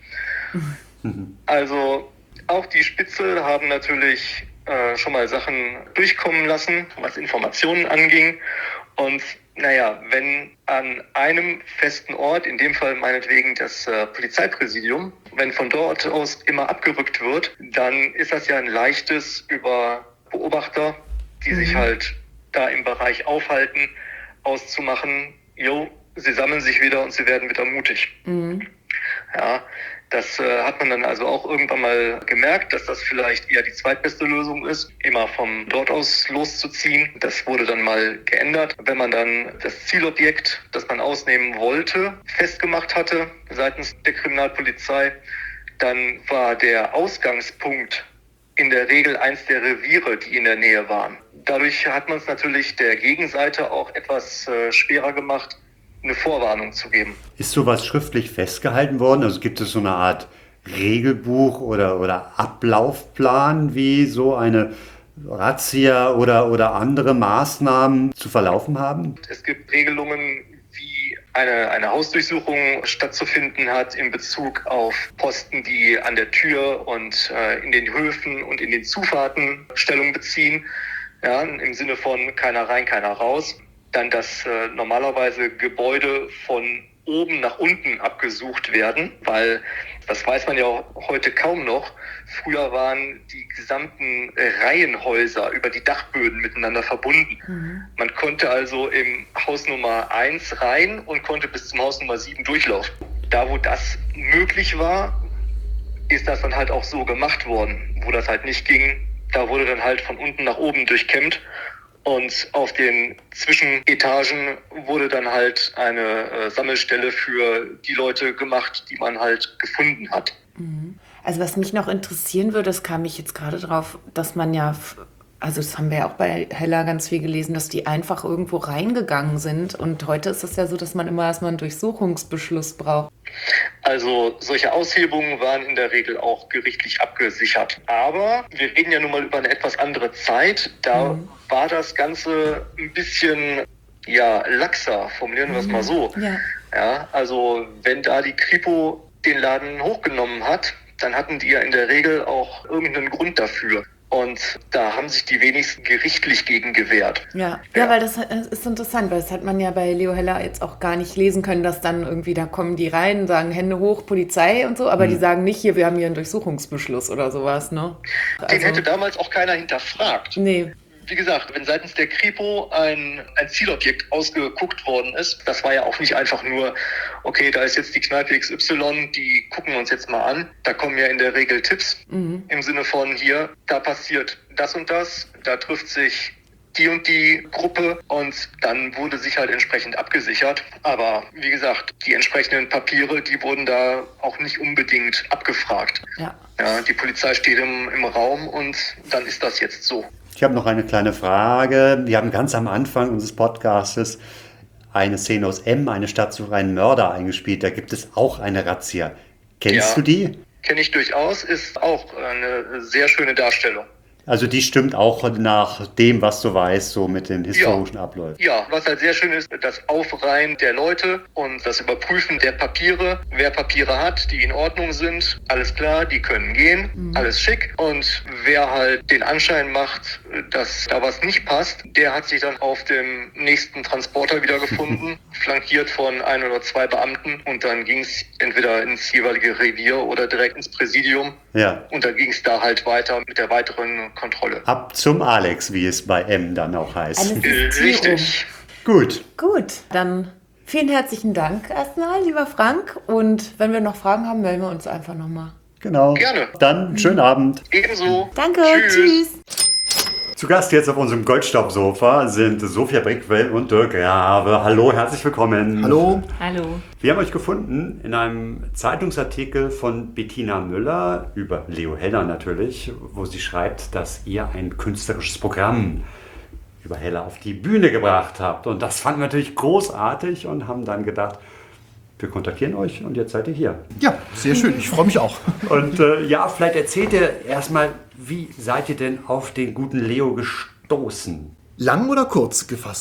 Also auch die Spitzel haben natürlich schon mal Sachen durchkommen lassen, was Informationen anging. Und naja, wenn an einem festen Ort, in dem Fall meinetwegen das Polizeipräsidium, wenn von dort aus immer abgerückt wird, dann ist das ja ein leichtes über Beobachter, die sich halt da im Bereich aufhalten, auszumachen, sie sammeln sich wieder und sie werden wieder mutig. Ja, das hat man dann also auch irgendwann mal gemerkt, dass das vielleicht eher die zweitbeste Lösung ist, immer von dort aus loszuziehen. Das wurde dann mal geändert. Wenn man dann das Zielobjekt, das man ausnehmen wollte, festgemacht hatte seitens der Kriminalpolizei, dann war der Ausgangspunkt in der Regel eins der Reviere, die in der Nähe waren. Dadurch hat man es natürlich der Gegenseite auch etwas schwerer gemacht, eine Vorwarnung zu geben. Ist sowas schriftlich festgehalten worden? Also gibt es so eine Art Regelbuch oder Ablaufplan, wie so eine Razzia oder andere Maßnahmen zu verlaufen haben? Es gibt Regelungen, wie eine Hausdurchsuchung stattzufinden hat in Bezug auf Posten, die an der Tür und in den Höfen und in den Zufahrten Stellung beziehen. Ja, im Sinne von keiner rein, keiner raus. Dann, dass normalerweise Gebäude von oben nach unten abgesucht werden, weil das weiß man ja heute kaum noch. Früher waren die gesamten Reihenhäuser über die Dachböden miteinander verbunden. Man konnte also im Haus Nummer 1 rein und konnte bis zum Haus Nummer 7 durchlaufen. Da, wo das möglich war, ist das dann halt auch so gemacht worden. Wo das halt nicht ging, da wurde dann halt von unten nach oben durchkämmt. Und auf den Zwischenetagen wurde dann halt eine Sammelstelle für die Leute gemacht, die man halt gefunden hat. Also was mich noch interessieren würde, das kam ich jetzt gerade drauf, dass man ja, also das haben wir ja auch bei Hella ganz viel gelesen, dass die einfach irgendwo reingegangen sind. Und heute ist es ja so, dass man immer erstmal einen Durchsuchungsbeschluss braucht. Also solche Aushebungen waren in der Regel auch gerichtlich abgesichert. Aber wir reden ja nun mal über eine etwas andere Zeit. Da war das Ganze ein bisschen laxer, formulieren wir es mal so. Ja, also wenn da die Kripo den Laden hochgenommen hat, dann hatten die ja in der Regel auch irgendeinen Grund dafür. Und da haben sich die wenigsten gerichtlich gegen gewehrt. Ja, weil das ist interessant, weil das hat man ja bei Leo Heller jetzt auch gar nicht lesen können, dass dann irgendwie, da kommen die rein, sagen Hände hoch, Polizei und so, aber die sagen nicht, wir haben hier einen Durchsuchungsbeschluss oder sowas, ne? Den hätte damals auch keiner hinterfragt. Nee. Wie gesagt, wenn seitens der Kripo ein Zielobjekt ausgeguckt worden ist, das war ja auch nicht einfach nur, okay, da ist jetzt die Kneipe XY, die gucken wir uns jetzt mal an. Da kommen ja in der Regel Tipps im Sinne von hier, da passiert das und das, da trifft sich die und die Gruppe und dann wurde sich halt entsprechend abgesichert. Aber wie gesagt, die entsprechenden Papiere, die wurden da auch nicht unbedingt abgefragt. Ja, die Polizei steht im Raum und dann ist das jetzt so. Ich habe noch eine kleine Frage. Wir haben ganz am Anfang unseres Podcastes eine Szene aus M, eine Stadt sucht einen Mörder, eingespielt. Da gibt es auch eine Razzia. Kennst du die? Kenne ich durchaus, ist auch eine sehr schöne Darstellung. Also die stimmt auch nach dem, was du weißt, so mit den historischen Abläufen. Ja, was halt sehr schön ist, das Aufreihen der Leute und das Überprüfen der Papiere. Wer Papiere hat, die in Ordnung sind, alles klar, die können gehen, alles schick. Und wer halt den Anschein macht, dass da was nicht passt, der hat sich dann auf dem nächsten Transporter wiedergefunden, flankiert von 1 oder 2 Beamten. Und dann ging es entweder ins jeweilige Revier oder direkt ins Präsidium. Ja. Und dann ging es da halt weiter mit der weiteren Kontrolle. Ab zum Alex, wie es bei M dann auch heißt. Richtig. Gut, dann vielen herzlichen Dank erstmal, lieber Frank. Und wenn wir noch Fragen haben, melden wir uns einfach nochmal. Genau. Gerne. Dann schönen Abend. Ebenso. Danke, tschüss. Zu Gast jetzt auf unserem Goldstaubsofa sind Sophia Brickwell und Dirk Grave. Hallo, herzlich willkommen. Hallo. Hallo. Wir haben euch gefunden in einem Zeitungsartikel von Bettina Müller über Leo Heller natürlich, wo sie schreibt, dass ihr ein künstlerisches Programm über Heller auf die Bühne gebracht habt. Und das fanden wir natürlich großartig und haben dann gedacht, wir kontaktieren euch und jetzt seid ihr hier. Ja, sehr schön. Ich freue mich auch. Und vielleicht erzählt ihr erstmal, wie seid ihr denn auf den guten Leo gestoßen? Lang oder kurz gefasst?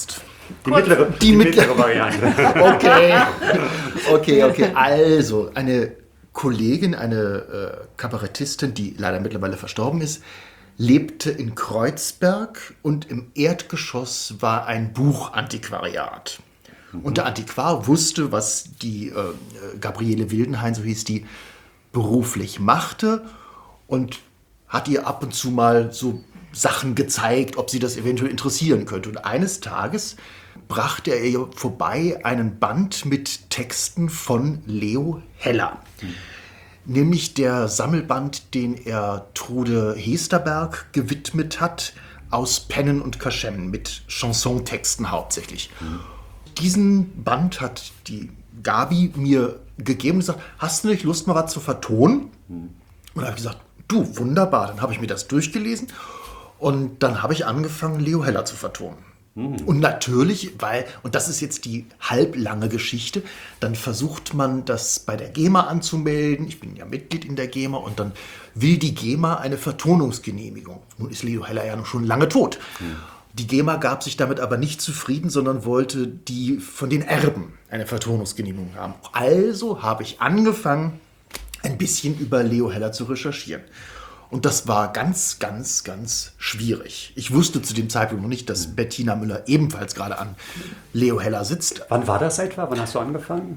Die mittlere Variante. Okay. Also, eine Kollegin, eine Kabarettistin, die leider mittlerweile verstorben ist, lebte in Kreuzberg und im Erdgeschoss war ein Buchantiquariat. Und der Antiquar wusste, was die Gabriele Wildenhain, so hieß die, beruflich machte und hat ihr ab und zu mal so Sachen gezeigt, ob sie das eventuell interessieren könnte. Und eines Tages brachte er ihr vorbei einen Band mit Texten von Leo Heller. Nämlich der Sammelband, den er Trude Hesterberg gewidmet hat, aus Pennen und Kaschem, mit Chansontexten hauptsächlich. Diesen Band hat die Gabi mir gegeben und gesagt, hast du nicht Lust, mal was zu vertonen? Und da habe ich gesagt, du, wunderbar. Dann habe ich mir das durchgelesen und dann habe ich angefangen, Leo Heller zu vertonen. Und natürlich, und das ist jetzt die halblange Geschichte, dann versucht man das bei der GEMA anzumelden. Ich bin ja Mitglied in der GEMA und dann will die GEMA eine Vertonungsgenehmigung. Nun ist Leo Heller ja noch schon lange tot. Die GEMA gab sich damit aber nicht zufrieden, sondern wollte die von den Erben eine Vertonungsgenehmigung haben. Also habe ich angefangen, ein bisschen über Leo Heller zu recherchieren. Und das war ganz, ganz, ganz schwierig. Ich wusste zu dem Zeitpunkt noch nicht, dass Bettina Müller ebenfalls gerade an Leo Heller sitzt. Wann war das etwa? Wann hast du angefangen?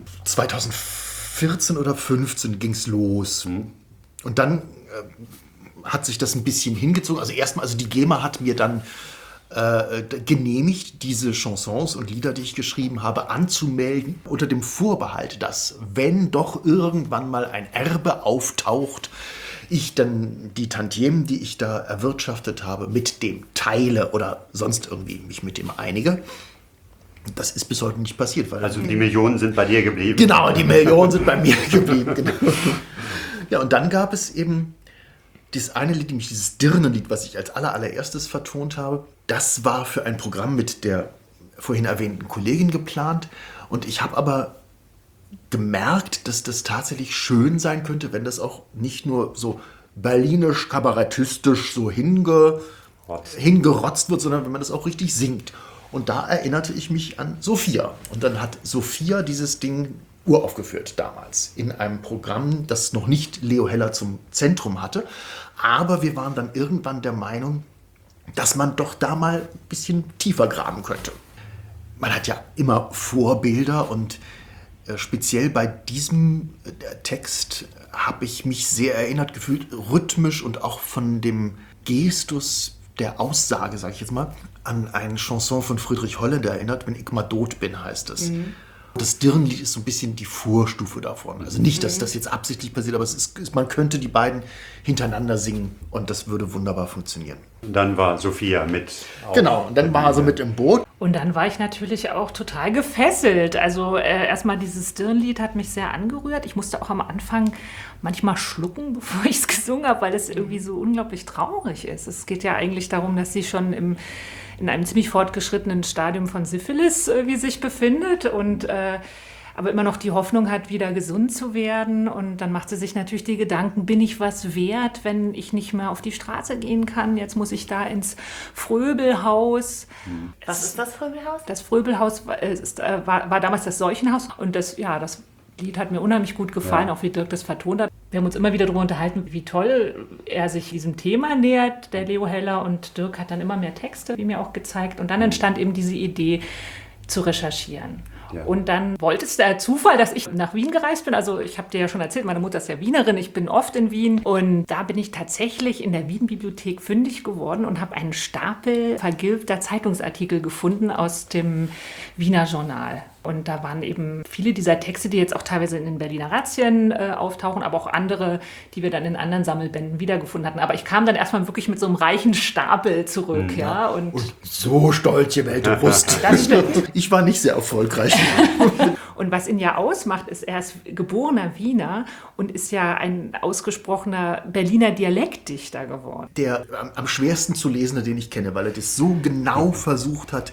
2014 oder 2015 ging es los. Und dann hat sich das ein bisschen hingezogen. Also die GEMA hat mir dann genehmigt, diese Chansons und Lieder, die ich geschrieben habe, anzumelden, unter dem Vorbehalt, dass, wenn doch irgendwann mal ein Erbe auftaucht, ich dann die Tantiemen, die ich da erwirtschaftet habe, mit dem teile oder sonst irgendwie mich mit dem einige. Das ist bis heute nicht passiert. Also die Millionen sind bei dir geblieben. Genau, die Millionen sind bei mir geblieben. Genau. Ja, und dann gab es eben das eine Lied, nämlich dieses Dirnenlied, was ich als allererstes vertont habe. Das war für ein Programm mit der vorhin erwähnten Kollegin geplant. Und ich habe aber gemerkt, dass das tatsächlich schön sein könnte, wenn das auch nicht nur so berlinisch, kabarettistisch so hingerotzt wird, sondern wenn man das auch richtig singt. Und da erinnerte ich mich an Sophia. Und dann hat Sophia dieses Ding uraufgeführt damals in einem Programm, das noch nicht Leo Heller zum Zentrum hatte. Aber wir waren dann irgendwann der Meinung, dass man doch da mal ein bisschen tiefer graben könnte. Man hat ja immer Vorbilder und speziell bei diesem Text habe ich mich sehr erinnert gefühlt, rhythmisch und auch von dem Gestus der Aussage, sage ich jetzt mal, an eine Chanson von Friedrich Holländer erinnert, wenn ich mal tot bin, heißt es. Das Dirnenlied ist so ein bisschen die Vorstufe davon. Also nicht, dass das jetzt absichtlich passiert, aber man könnte die beiden hintereinander singen und das würde wunderbar funktionieren. Und dann war Sophia mit. Genau, und dann war sie mit im Boot. Und dann war ich natürlich auch total gefesselt. Also erstmal dieses Dirnenlied hat mich sehr angerührt. Ich musste auch am Anfang manchmal schlucken, bevor ich es gesungen habe, weil es irgendwie so unglaublich traurig ist. Es geht ja eigentlich darum, dass sie schon in einem ziemlich fortgeschrittenen Stadium von Syphilis wie sich befindet und aber immer noch die Hoffnung hat, wieder gesund zu werden. Und dann macht sie sich natürlich die Gedanken, bin ich was wert, wenn ich nicht mehr auf die Straße gehen kann? Jetzt muss ich da ins Fröbelhaus. Was ist das Fröbelhaus? Das Fröbelhaus war damals das Seuchenhaus. Und das Lied hat mir unheimlich gut gefallen, auch wie Dirk das vertont hat. Wir haben uns immer wieder darüber unterhalten, wie toll er sich diesem Thema nähert, der Leo Heller. Und Dirk hat dann immer mehr Texte, wie mir auch gezeigt. Und dann entstand eben diese Idee, zu recherchieren. Ja. Und dann wollte es der Zufall, dass ich nach Wien gereist bin. Also ich habe dir ja schon erzählt, meine Mutter ist ja Wienerin, ich bin oft in Wien. Und da bin ich tatsächlich in der Wien-Bibliothek fündig geworden und habe einen Stapel vergilbter Zeitungsartikel gefunden aus dem Wiener Journal. Und da waren eben viele dieser Texte, die jetzt auch teilweise in den Berliner Razzien auftauchen, aber auch andere, die wir dann in anderen Sammelbänden wiedergefunden hatten. Aber ich kam dann erstmal wirklich mit so einem reichen Stapel zurück. Ja. Und so stolz gewählte Brust. Das stimmt. Ich war nicht sehr erfolgreich. Und was ihn ja ausmacht, ist, er ist geborener Wiener und ist ja ein ausgesprochener Berliner Dialektdichter geworden. Der am schwersten zu lesende, den ich kenne, weil er das so genau versucht hat,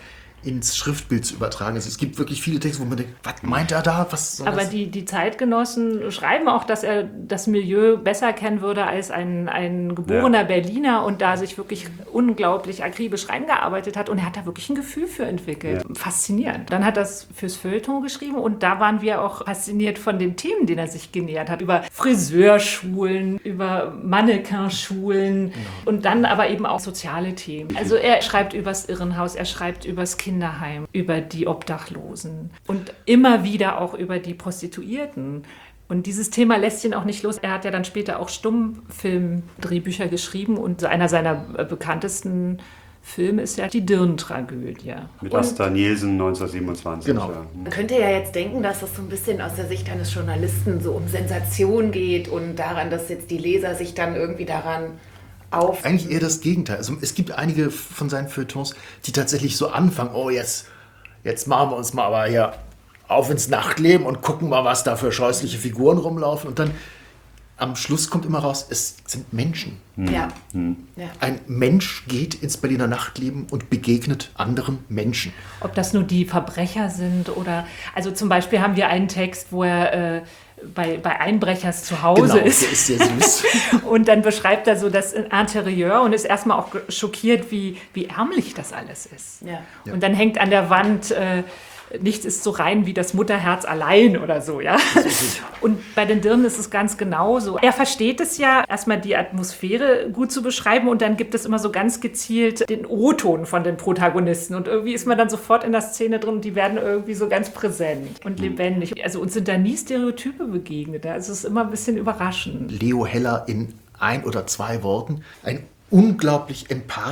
ins Schriftbild zu übertragen. Also es gibt wirklich viele Texte, wo man denkt, was meint er da? Was soll Aber das? die Zeitgenossen schreiben auch, dass er das Milieu besser kennen würde als ein geborener Berliner und da sich wirklich unglaublich akribisch reingearbeitet hat. Und er hat da wirklich ein Gefühl für entwickelt. Ja. Faszinierend. Dann hat er es fürs Feuilleton geschrieben und da waren wir auch fasziniert von den Themen, denen er sich genähert hat. Über Friseurschulen, über Mannequinschulen und dann aber eben auch soziale Themen. Also er schreibt übers Irrenhaus, er schreibt übers Kinderheim, über die Obdachlosen und immer wieder auch über die Prostituierten. Und dieses Thema lässt ihn auch nicht los. Er hat ja dann später auch Stummfilm-Drehbücher geschrieben und so einer seiner bekanntesten Filme ist ja die Dirn-Tragödie. Mit Asta Nielsen 1927. Genau. Ja. Man könnte ja jetzt denken, dass das so ein bisschen aus der Sicht eines Journalisten so um Sensation geht und daran, dass jetzt die Leser sich dann irgendwie daran auf... Eigentlich eher das Gegenteil. Also es gibt einige von seinen Feuilletons, die tatsächlich so anfangen, oh jetzt machen wir uns mal aber hier auf ins Nachtleben und gucken mal, was da für scheußliche Figuren rumlaufen. Und dann am Schluss kommt immer raus, es sind Menschen. Ja. Ja. Ein Mensch geht ins Berliner Nachtleben und begegnet anderen Menschen. Ob das nur die Verbrecher sind oder... Also zum Beispiel haben wir einen Text, wo er... bei Einbrechers zu Hause ist. Der ist sehr süß. Und dann beschreibt er so das Interieur und ist erstmal auch schockiert, wie ärmlich das alles ist. Ja. Und dann hängt an der Wand, nichts ist so rein wie das Mutterherz allein oder so, ja. Und bei den Dirnen ist es ganz genauso. Er versteht es ja, erstmal die Atmosphäre gut zu beschreiben und dann gibt es immer so ganz gezielt den O-Ton von den Protagonisten und irgendwie ist man dann sofort in der Szene drin und die werden irgendwie so ganz präsent und lebendig. Also uns sind da nie Stereotype begegnet, also es ist immer ein bisschen überraschend. Leo Heller in 1 oder 2 Worten, ein unglaublich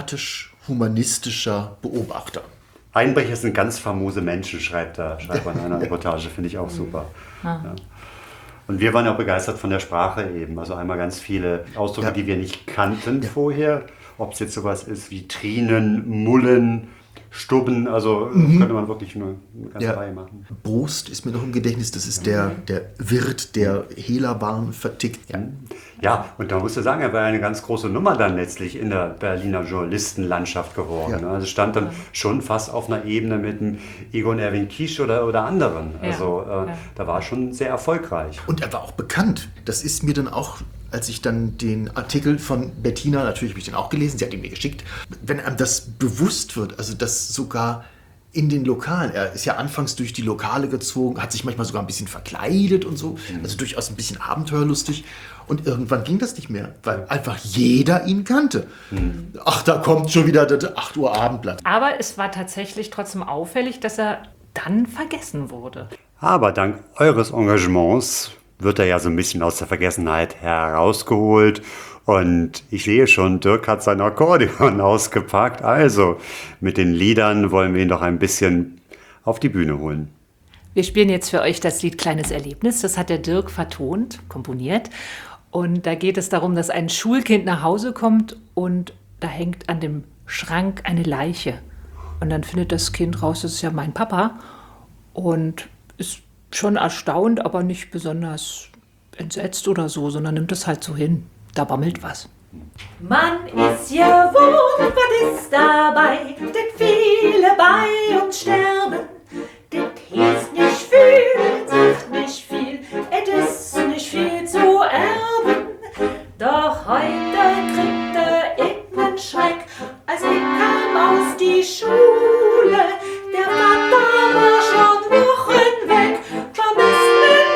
empathisch-humanistischer Beobachter. Einbrecher sind ganz famose Menschen, schreibt er in einer Reportage, finde ich auch super. Ja. Und wir waren auch begeistert von der Sprache eben. Also einmal ganz viele Ausdrücke, die wir nicht kannten vorher. Ob es jetzt sowas ist wie Trinen, Mullen, Stubben, also könnte man wirklich nur eine ganze Reihe machen. Brust ist mir noch im Gedächtnis, das ist der Wirt, der Hehlerwaren vertickt. Ja, und da musst du sagen, er war eine ganz große Nummer dann letztlich in der Berliner Journalistenlandschaft geworden. Ja. Also stand dann schon fast auf einer Ebene mit dem Egon Erwin Kisch oder anderen. Also da war schon sehr erfolgreich. Und er war auch bekannt. Das ist mir dann auch, als ich dann den Artikel von Bettina, natürlich habe ich den auch gelesen, sie hat ihn mir geschickt, wenn einem das bewusst wird, also dass sogar in den Lokalen, er ist ja anfangs durch die Lokale gezogen, hat sich manchmal sogar ein bisschen verkleidet und so, also durchaus ein bisschen abenteuerlustig und irgendwann ging das nicht mehr, weil einfach jeder ihn kannte. Ach, da kommt schon wieder das 8 Uhr Abendblatt. Aber es war tatsächlich trotzdem auffällig, dass er dann vergessen wurde. Aber dank eures Engagements wird er ja so ein bisschen aus der Vergessenheit herausgeholt. Und ich sehe schon, Dirk hat sein Akkordeon ausgepackt. Also mit den Liedern wollen wir ihn doch ein bisschen auf die Bühne holen. Wir spielen jetzt für euch das Lied Kleines Erlebnis. Das hat der Dirk vertont, komponiert. Und da geht es darum, dass ein Schulkind nach Hause kommt und da hängt an dem Schrank eine Leiche. Und dann findet das Kind raus, das ist ja mein Papa. Und ist schon erstaunt, aber nicht besonders entsetzt oder so, sondern nimmt es halt so hin. Da bammelt was. Man ist gewohnt, was ist dabei? Denn viele bei uns sterben. Das heißt nicht viel, sagt nicht viel, es ist nicht viel zu erben. Doch heute kriegte ich nen Schreck, als ich kam aus die Schule. Der Vater war schon Wochen weg, vermisst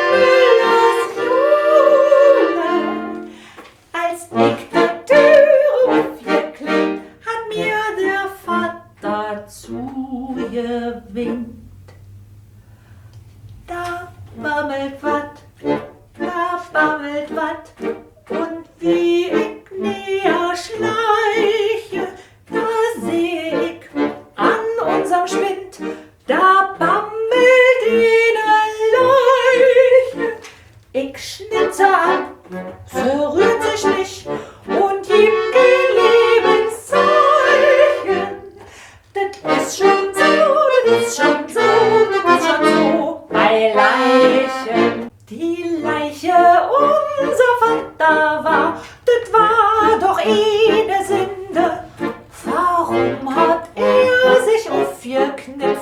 mit Müllers Jule. Als ich die Tür aufgeklinkt, hat mir der Vater zugewinkt. Da bammelt wat, und wie ich näher schleiche, da seh ich an unserem Spind, da bammelt eine Leiche. Ich schnitze an, verrührt sich nicht und ihm kein Lebenszeichen. Das ist schon so, das ist schon so, das ist schon so bei Leichen. Die Leiche unser Vater war, das war doch eine Sünde. Warum hat er sich aufgeknippt?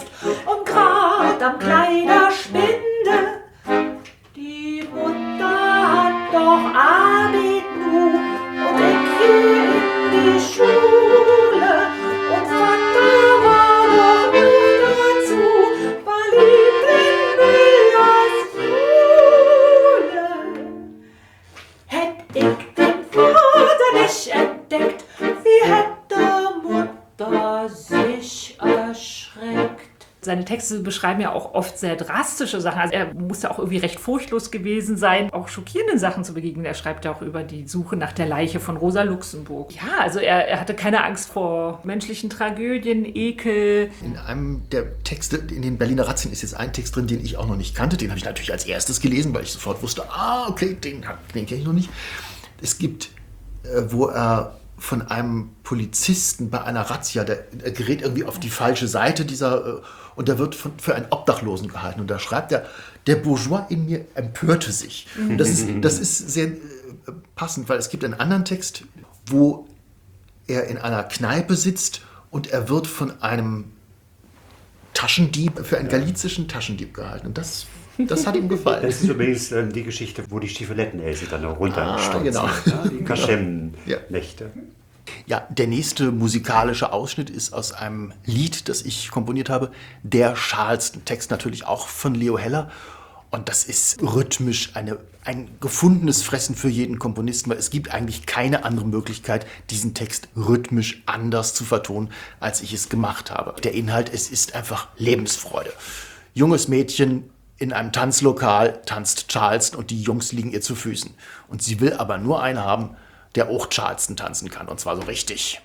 Seine Texte beschreiben ja auch oft sehr drastische Sachen. Also er muss ja auch irgendwie recht furchtlos gewesen sein, auch schockierenden Sachen zu begegnen. Er schreibt ja auch über die Suche nach der Leiche von Rosa Luxemburg. Ja, also er hatte keine Angst vor menschlichen Tragödien, Ekel. In einem der Texte in den Berliner Razzien ist jetzt ein Text drin, den ich auch noch nicht kannte. Den habe ich natürlich als erstes gelesen, weil ich sofort wusste, okay, den kenne ich noch nicht. Es gibt, wo er von einem Polizisten bei einer Razzia, er gerät irgendwie auf die falsche Seite und er wird für einen Obdachlosen gehalten. Und da schreibt er, der Bourgeois in mir empörte sich. Und das ist sehr passend, weil es gibt einen anderen Text, wo er in einer Kneipe sitzt und er wird von einem Taschendieb, für einen galizischen Taschendieb gehalten. Und das hat ihm gefallen. Das ist übrigens die Geschichte, wo die Stiefeletten-Else dann noch runterstürzt. Genau. Ja, die Kaschem-Nächte. Ja, der nächste musikalische Ausschnitt ist aus einem Lied, das ich komponiert habe, Der Charleston. Text natürlich auch von Leo Heller. Und das ist rhythmisch ein gefundenes Fressen für jeden Komponisten, weil es gibt eigentlich keine andere Möglichkeit, diesen Text rhythmisch anders zu vertonen, als ich es gemacht habe. Der Inhalt, es ist einfach Lebensfreude. Junges Mädchen in einem Tanzlokal tanzt Charleston und die Jungs liegen ihr zu Füßen. Und sie will aber nur einen haben, der auch Charleston tanzen kann, und zwar so richtig.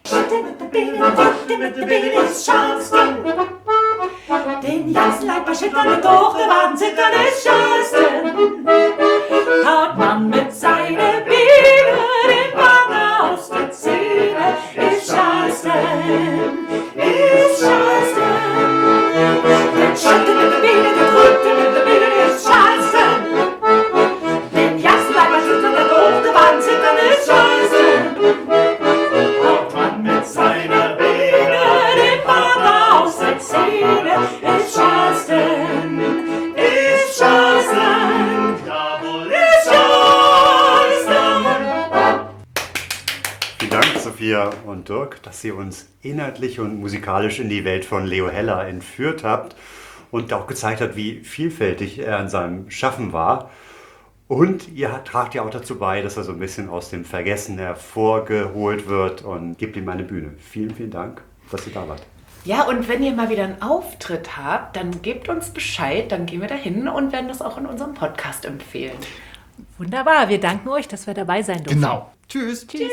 Den ganzen Leib bei Schüttern und durch den Waden zittern ist Charleston. Haut man mit seiner Biene den Wagen aus der Zähne, ist Charleston, ist Charleston. Den Schüttel mit der Biene, den Rücken mit der Biene, ist Charleston. Den ganzen Leib bei Schüttern und durch den Waden zittern ist Charleston. Haut man mit seiner Biene den Wagen aus der Zähne, ist Charleston, ist Charleston, jawohl, ist Charleston. Vielen Dank, Sophia und Dirk, dass ihr uns inhaltlich und musikalisch in die Welt von Leo Heller entführt habt und auch gezeigt habt, wie vielfältig er in seinem Schaffen war. Und ihr tragt ja auch dazu bei, dass er so ein bisschen aus dem Vergessen hervorgeholt wird, und gebt ihm eine Bühne. Vielen, vielen Dank, dass ihr da wart. Ja, und wenn ihr mal wieder einen Auftritt habt, dann gebt uns Bescheid, dann gehen wir da hin und werden das auch in unserem Podcast empfehlen. Wunderbar, wir danken euch, dass wir dabei sein durften. Genau. Tschüss. Tschüss.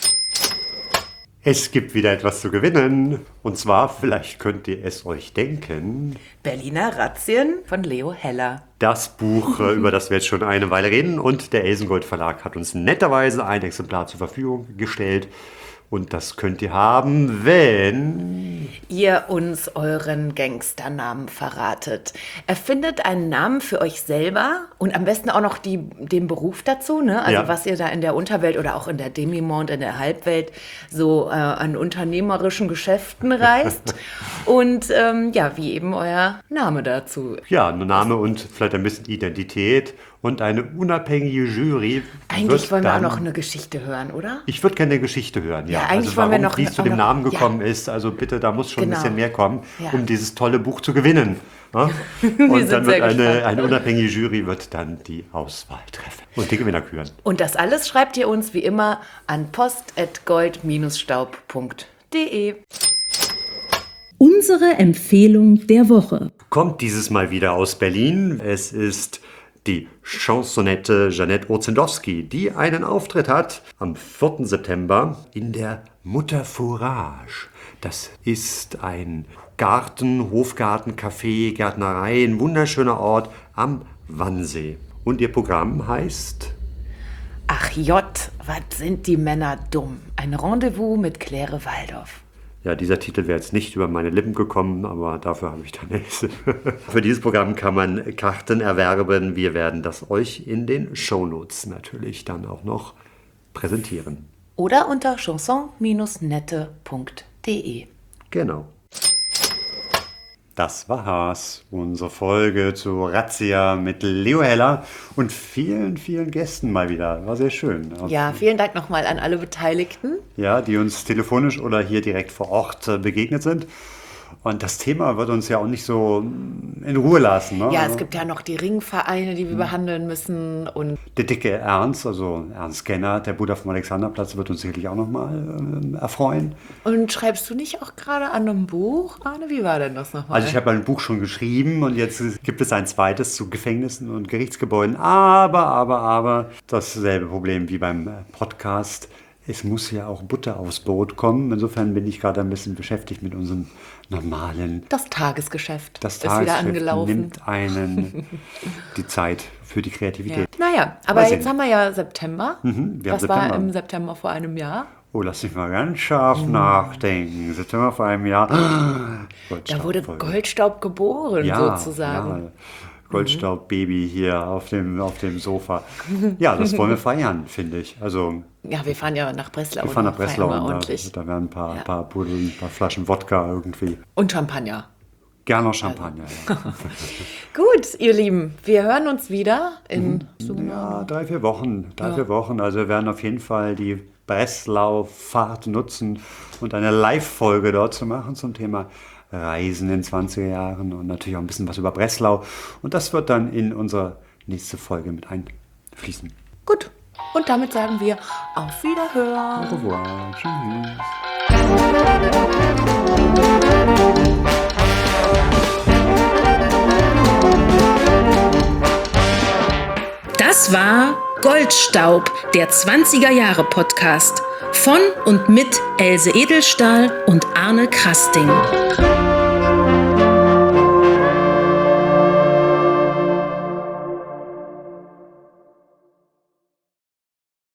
Es gibt wieder etwas zu gewinnen. Und zwar, vielleicht könnt ihr es euch denken, Berliner Razzien von Leo Heller. das Buch, über das wir jetzt schon eine Weile reden. Und der Elsengold Verlag hat uns netterweise ein Exemplar zur Verfügung gestellt. Und das könnt ihr haben, wenn ihr uns euren Gangsternamen verratet. Erfindet einen Namen für euch selber und am besten auch noch den Beruf dazu, ne? Also Ja. was ihr da in der Unterwelt oder auch in der Demimonde, in der Halbwelt so an unternehmerischen Geschäften reißt. Und wie eben euer Name dazu. ja, ein Name und vielleicht ein bisschen Identität und eine unabhängige Jury. Eigentlich wollen wir auch noch eine Geschichte hören, oder? Ich würde gerne eine Geschichte hören, ja. Ja, eigentlich also wollen wir warum noch- wie es zu auch dem noch- Namen ja. gekommen ist. Also bitte, da muss schon Genau. ein bisschen mehr kommen, Ja. um dieses tolle Buch zu gewinnen. Ja? sind Und dann sehr wird gespannt. eine unabhängige Jury wird dann die Auswahl treffen und die Gewinner küren. Und das alles schreibt ihr uns wie immer an post@gold-staub.de. Unsere Empfehlung der Woche. Kommt dieses Mal wieder aus Berlin. Es ist die Chansonette Jeanette Orzendowski, die einen Auftritt hat am 4. September in der Mutter Fourage. Das ist ein Garten, Hofgarten, Café, Gärtnerei, ein wunderschöner Ort am Wannsee. Und ihr Programm heißt Ach J, was sind die Männer dumm? Ein Rendezvous mit Claire Waldorf. Ja, dieser Titel wäre jetzt nicht über meine Lippen gekommen, aber dafür habe ich dann nichts. Für dieses Programm kann man Karten erwerben. Wir werden das euch in den Shownotes natürlich dann auch noch präsentieren. Oder unter chanson-nette.de. Genau. Das war's, unsere Folge zu Razzia mit Leo Heller und vielen, vielen Gästen mal wieder. War sehr schön. Ja, vielen Dank nochmal an alle Beteiligten. Ja, die uns telefonisch oder hier direkt vor Ort begegnet sind. Und das Thema wird uns ja auch nicht so in Ruhe lassen. Ne? Ja, es gibt ja noch die Ringvereine, die wir behandeln müssen. Und der dicke Ernst, also Ernst Gennert, der Buddha vom Alexanderplatz, wird uns sicherlich auch nochmal erfreuen. Und schreibst du nicht auch gerade an einem Buch, Arne? Wie war denn das nochmal? Also ich habe ein Buch schon geschrieben und jetzt gibt es ein zweites zu Gefängnissen und Gerichtsgebäuden. Aber dasselbe Problem wie beim Podcast. Es muss ja auch Butter aufs Brot kommen. Insofern bin ich gerade ein bisschen beschäftigt mit unserem normalen... Das Tagesgeschäft ist wieder angelaufen. Nimmt einen die Zeit für die Kreativität. Ja. Naja, aber jetzt haben wir ja September. Was war im September vor einem Jahr? Oh, lass mich mal ganz scharf nachdenken. September vor einem Jahr. Da wurde Goldstaub geboren, sozusagen. Ja. Goldstaub-Baby hier auf dem Sofa. Ja, das wollen wir feiern, finde ich. Also, ja, wir fahren ja nach Breslau. Wir fahren nach Breslau und ordentlich. Da werden ein paar Pudeln, ein paar Flaschen Wodka irgendwie. Und Champagner. Gerne noch Champagner, ja. Gut, ihr Lieben, wir hören uns wieder in 3-4 Wochen. 3-4 Wochen. Also wir werden auf jeden Fall die Breslau-Fahrt nutzen und eine Live-Folge dort zu machen zum Thema Reisen in 20er Jahren und natürlich auch ein bisschen was über Breslau. Und das wird dann in unsere nächste Folge mit einfließen. Gut, und damit sagen wir auf Wiederhören. Au revoir. Tschüss. Das war Goldstaub, der 20er-Jahre-Podcast von und mit Else Edelstahl und Arne Krasting.